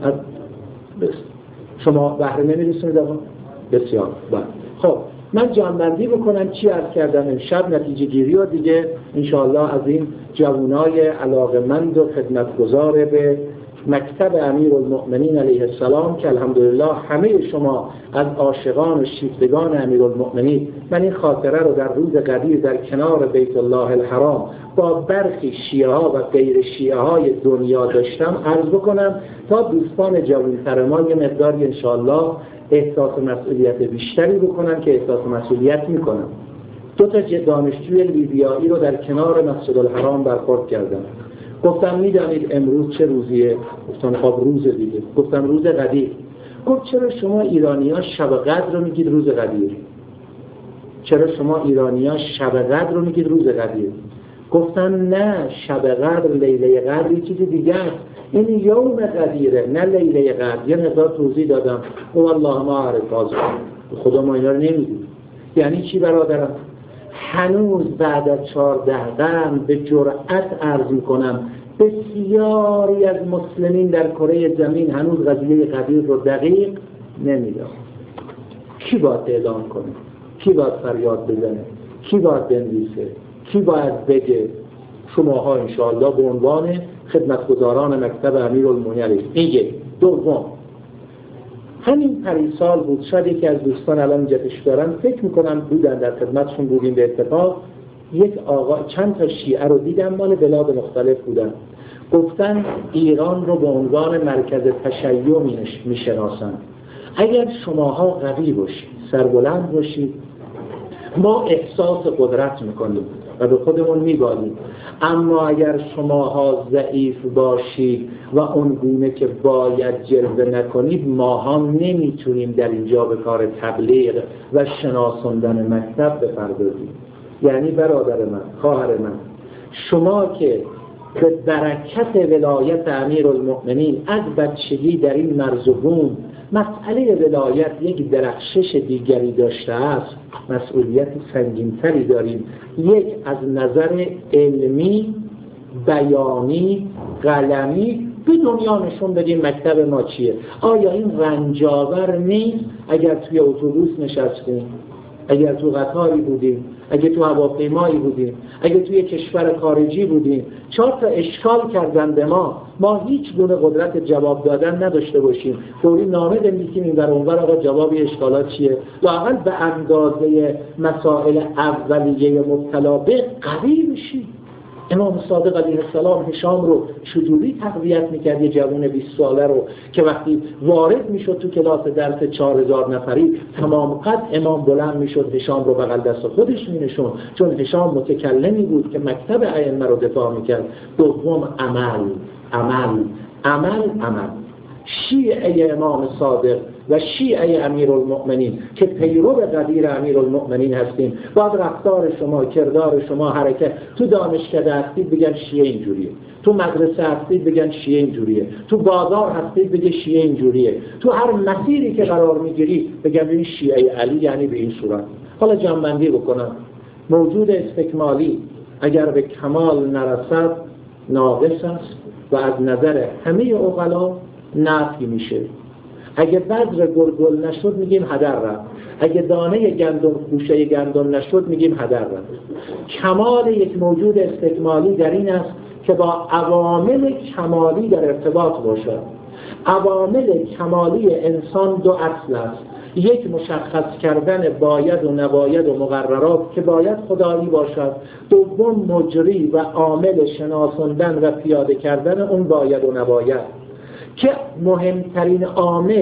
شما بهره نمی‌رسونید آقا؟ بسیار بله. خب من جنبندی بکنم چی عرض کردم امشب، نتیجه گیری و دیگه انشاءالله از این جوانای علاقه‌مند و خدمتگزار به مکتب امیرالمؤمنین علیه السلام که الحمدلله همه شما از عاشقان و شیفتگان امیرالمؤمنین، من این خاطره رو در روز قدیر در کنار بیت الله الحرام با برخی شیعه ها و غیر شیعه های دنیا داشتم عرض بکنم تا دوستان جوانتر ما یه مقداری انشاءالله احساس مسئولیت بیشتری بکنن که احساس مسئولیت میکنم. دو تا دانشجوی لیبیایی رو در کنار مسجد الحرام برخورد کردم. گفتم میدانید امروز چه روزیه؟ گفتم خب روز دیگه. گفتم روز قدیر. گفت چرا شما ایرانی‌ها شب قدر رو میگید روز قدیر؟ چرا شما ایرانی‌ها شب قدر رو میگید روز قدیر؟ گفتم نه، شب قدر لیله قدر یه چیز دیگه است. این یوم قدیره نه لیله قدر. یه مقدار توضیح دادم. والله ما عارف خدا ما اینا رو نمیدونیم. یعنی چی برادرم؟ هنوز بعد از 14 قرن به جرأت عرض میکنم بسیاری از مسلمین در کره زمین هنوز قضیه قدیر رو دقیق نمیدونن. کی باید اعلام کنه؟ کی باید فریاد بزنه؟ کی باید بنویسه؟ کی باید بگه؟ شماها انشاءالله به عنوان خدمتگزاران مکتب امیرالمؤمنین. این دوم، همین پریسال بود، شاید یکی از دوستان الان اینجا تشریف دارن فکر میکنم بودن، در خدمتشون بودیم به اتفاق، یک آقا چند تا شیعه رو دیدم مال بلاد مختلف بودن، گفتن ایران رو به عنوان مرکز تشیع میشناسن. اگر شماها قوی باشید، سربلند باشید، ما احساس قدرت میکنیم و به خودمون میبالیم. اما اگر شماها ضعیف باشید و اون گونه که باید جلوه نکنید، ما هم نمیتونیم در اینجا به کار تبلیغ و شناساندن مکتب بپردازیم. یعنی برادر من، خواهر من، شما که به برکت ولایت امیرالمؤمنین از بچگی در این مرز و بوم مسئله ولایت یک درخشش دیگری داشته است، مسئولیت سنگین‌تری داریم. یک، از نظر علمی، بیانی، قلمی به دنیا نشون بدیم مکتب ما چیه. آیا این رنجاور نیست اگر توی اتوبوس نشستیم، اگر تو قطاری بودیم، اگر تو هواپیمایی بودیم، اگر توی کشور خارجی بودیم، 4 تا اشکال کردن به ما هیچ گونه قدرت جواب دادن نداشته باشیم، فوری نامه بنویسیم این در اونور آقا جواب اشکالات چیه، لااقل به اندازه مسائل اولیه مبتلا به قوی بشیم. امام صادق علیه السلام هشام رو چجوری تقویت میکرد؟ یه جوان 20 ساله رو که وقتی وارد میشد تو کلاس درس 4000 نفری تمام قد امام بلند میشد هشام رو بغل دست خودش مینشون، چون هشام متکلمی بود که مکتب ائمه رو دفاع میکرد. دوم، عمل. شیعه امام صادق و شیعه امیرالمؤمنین که پیرو قدیر امیرالمؤمنین هستیم، باید رفتار شما، کردار شما، حرکت، تو دانشکده هستید بگن شیعه اینجوریه، تو مدرسه هستید بگن شیعه اینجوریه، تو بازار هستید بگن شیعه اینجوریه، تو هر مسیری که قرار میگیری بگن این شیعه علی یعنی به این صورت. حالا جمع‌بندی بکنم. موجود استکمالی اگر به کمال نرسد ناقص است و از نظر همه عقلا نفی میشه. اگه بذر گل نشد میگیم هدر رفت، اگه دانه گندم خوشه گندم نشد میگیم هدر رفت. کمال یک موجود استکمالی در این است که با عوامل کمالی در ارتباط باشد. عوامل کمالی انسان 2 اصل است. یک، مشخص کردن باید و نباید و مقررات که باید خدایی باشد. دوم، مجری و عامل شناساندن و پیاده کردن اون باید و نباید که مهمترین عامل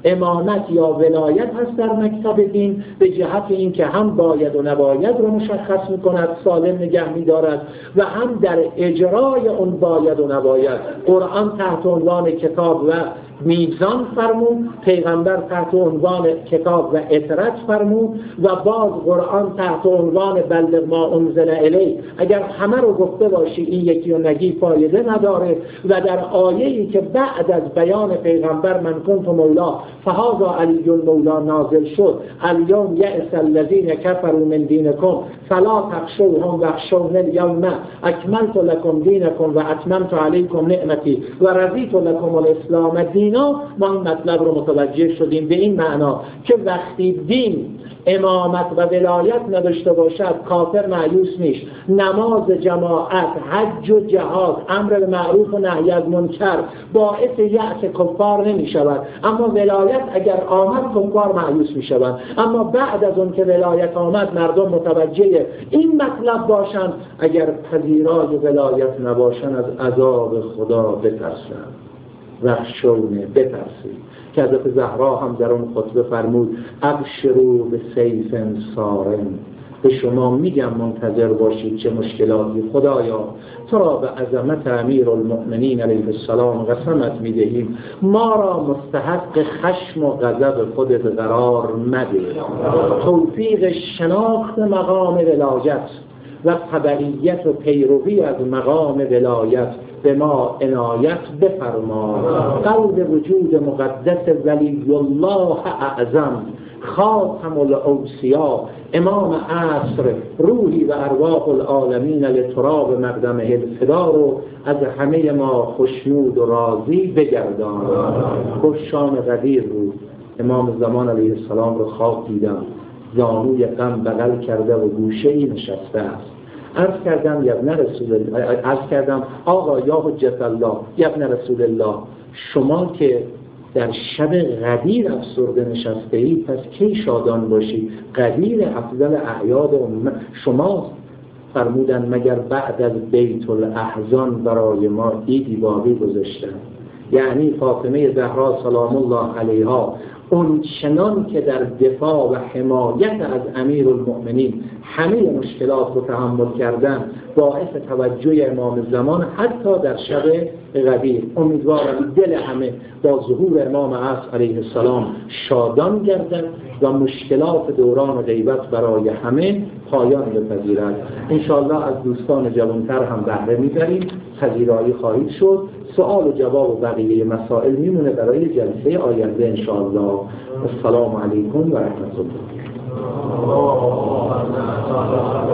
امامت یا ولایت هست در مکتب دین، به جهت اینکه هم باید و نباید رو مشخص میکند، سالم نگه میدارد، و هم در اجرای اون باید و نباید. قرآن تحت عنوان کتاب و میزان فرمود، پیغمبر تحت عنوان کتاب و اطرت فرمود، و باز قرآن تحت عنوان بلغ ما انزل الیک. اگر همه رو گفته باشی این یکی رو نگی فایده نداره. و در آیه‌ای که بعد از بیان پیغمبر من کنت مولا فهذا علی مولا نازل شد، الیوم یأس الذین کفروا من دینکم فلا تخشوهم واخشونی الیوم اکملت لکم دینکم و اتممت علیکم نعمتی و رضیت لکم الاسلام دینا. ما این مطلب رو متوجه شدیم به این معنا که وقتی دین امامت و ولایت نداشته باشد کافر مایوس نیست. نماز جماعت، حج و جهاد، امر به معروف و نهی از منکر باعث یأس کفار نمی شود، اما ولایت اگر آمد کفار مایوس می شود. اما بعد از اون که ولایت آمد مردم متوجه این مطلب باشند، اگر پذیرای ولایت نباشند از عذاب خدا بترسند، وحشونه بترسید. که حضرت زهرا هم در اون خطبه فرمود ابشروا به سیف صارم، به شما میگم منتظر باشید چه مشکلاتی. خدایا تو را به عظمت امیرالمؤمنین علیه السلام قسمت میدهیم، ما را مستحق خشم و غضب خودت قرار مده. توفیق شناخت مقام ولایت و تبعیت و پیروی از مقام ولایت به ما عنایت بفرما. قلب وجود مقدس ولی الله اعظم، خاتم الاوصیا، امام عصر، روحی و ارواح العالمین لتراب مقدمه الفدا رو از همه ما خوشنود و راضی بگردان. گفت شام قدیر رو امام زمان علیه السلام رو خواب دیدم، زانوی غم بغل کرده و گوشه‌ای نشسته است. عرض کردم آقا یا حجت الله یا ابن رسول الله، شما که در شب قدیر افسرده نشسته اید پس کی شادان باشید؟ قدیر افضل اعیاد امت شماست. فرمودن مگر بعد از بیت الاحزان برای ما عیدی باقی گذاشتن؟ یعنی فاطمه زهرا سلام الله علیها اون چنان که در دفاع و حمایت از امیرالمؤمنین همه مشکلات رو تحمل کردن، باعث توجه امام زمان حتی در شب قدیر. امیدوارم دل همه با ظهور امام عصر علیه السلام شادان گردد و مشکلات دوران غیبت برای همه پایان بپذیرد. انشاءالله از دوستان جوانتر هم بهره میبریم، پذیرایی خواهید شد. سوال و جواب و بقیه مسائل میمونه برای جلسه آینده انشاءالله. السلام علیکم و رحمت الله.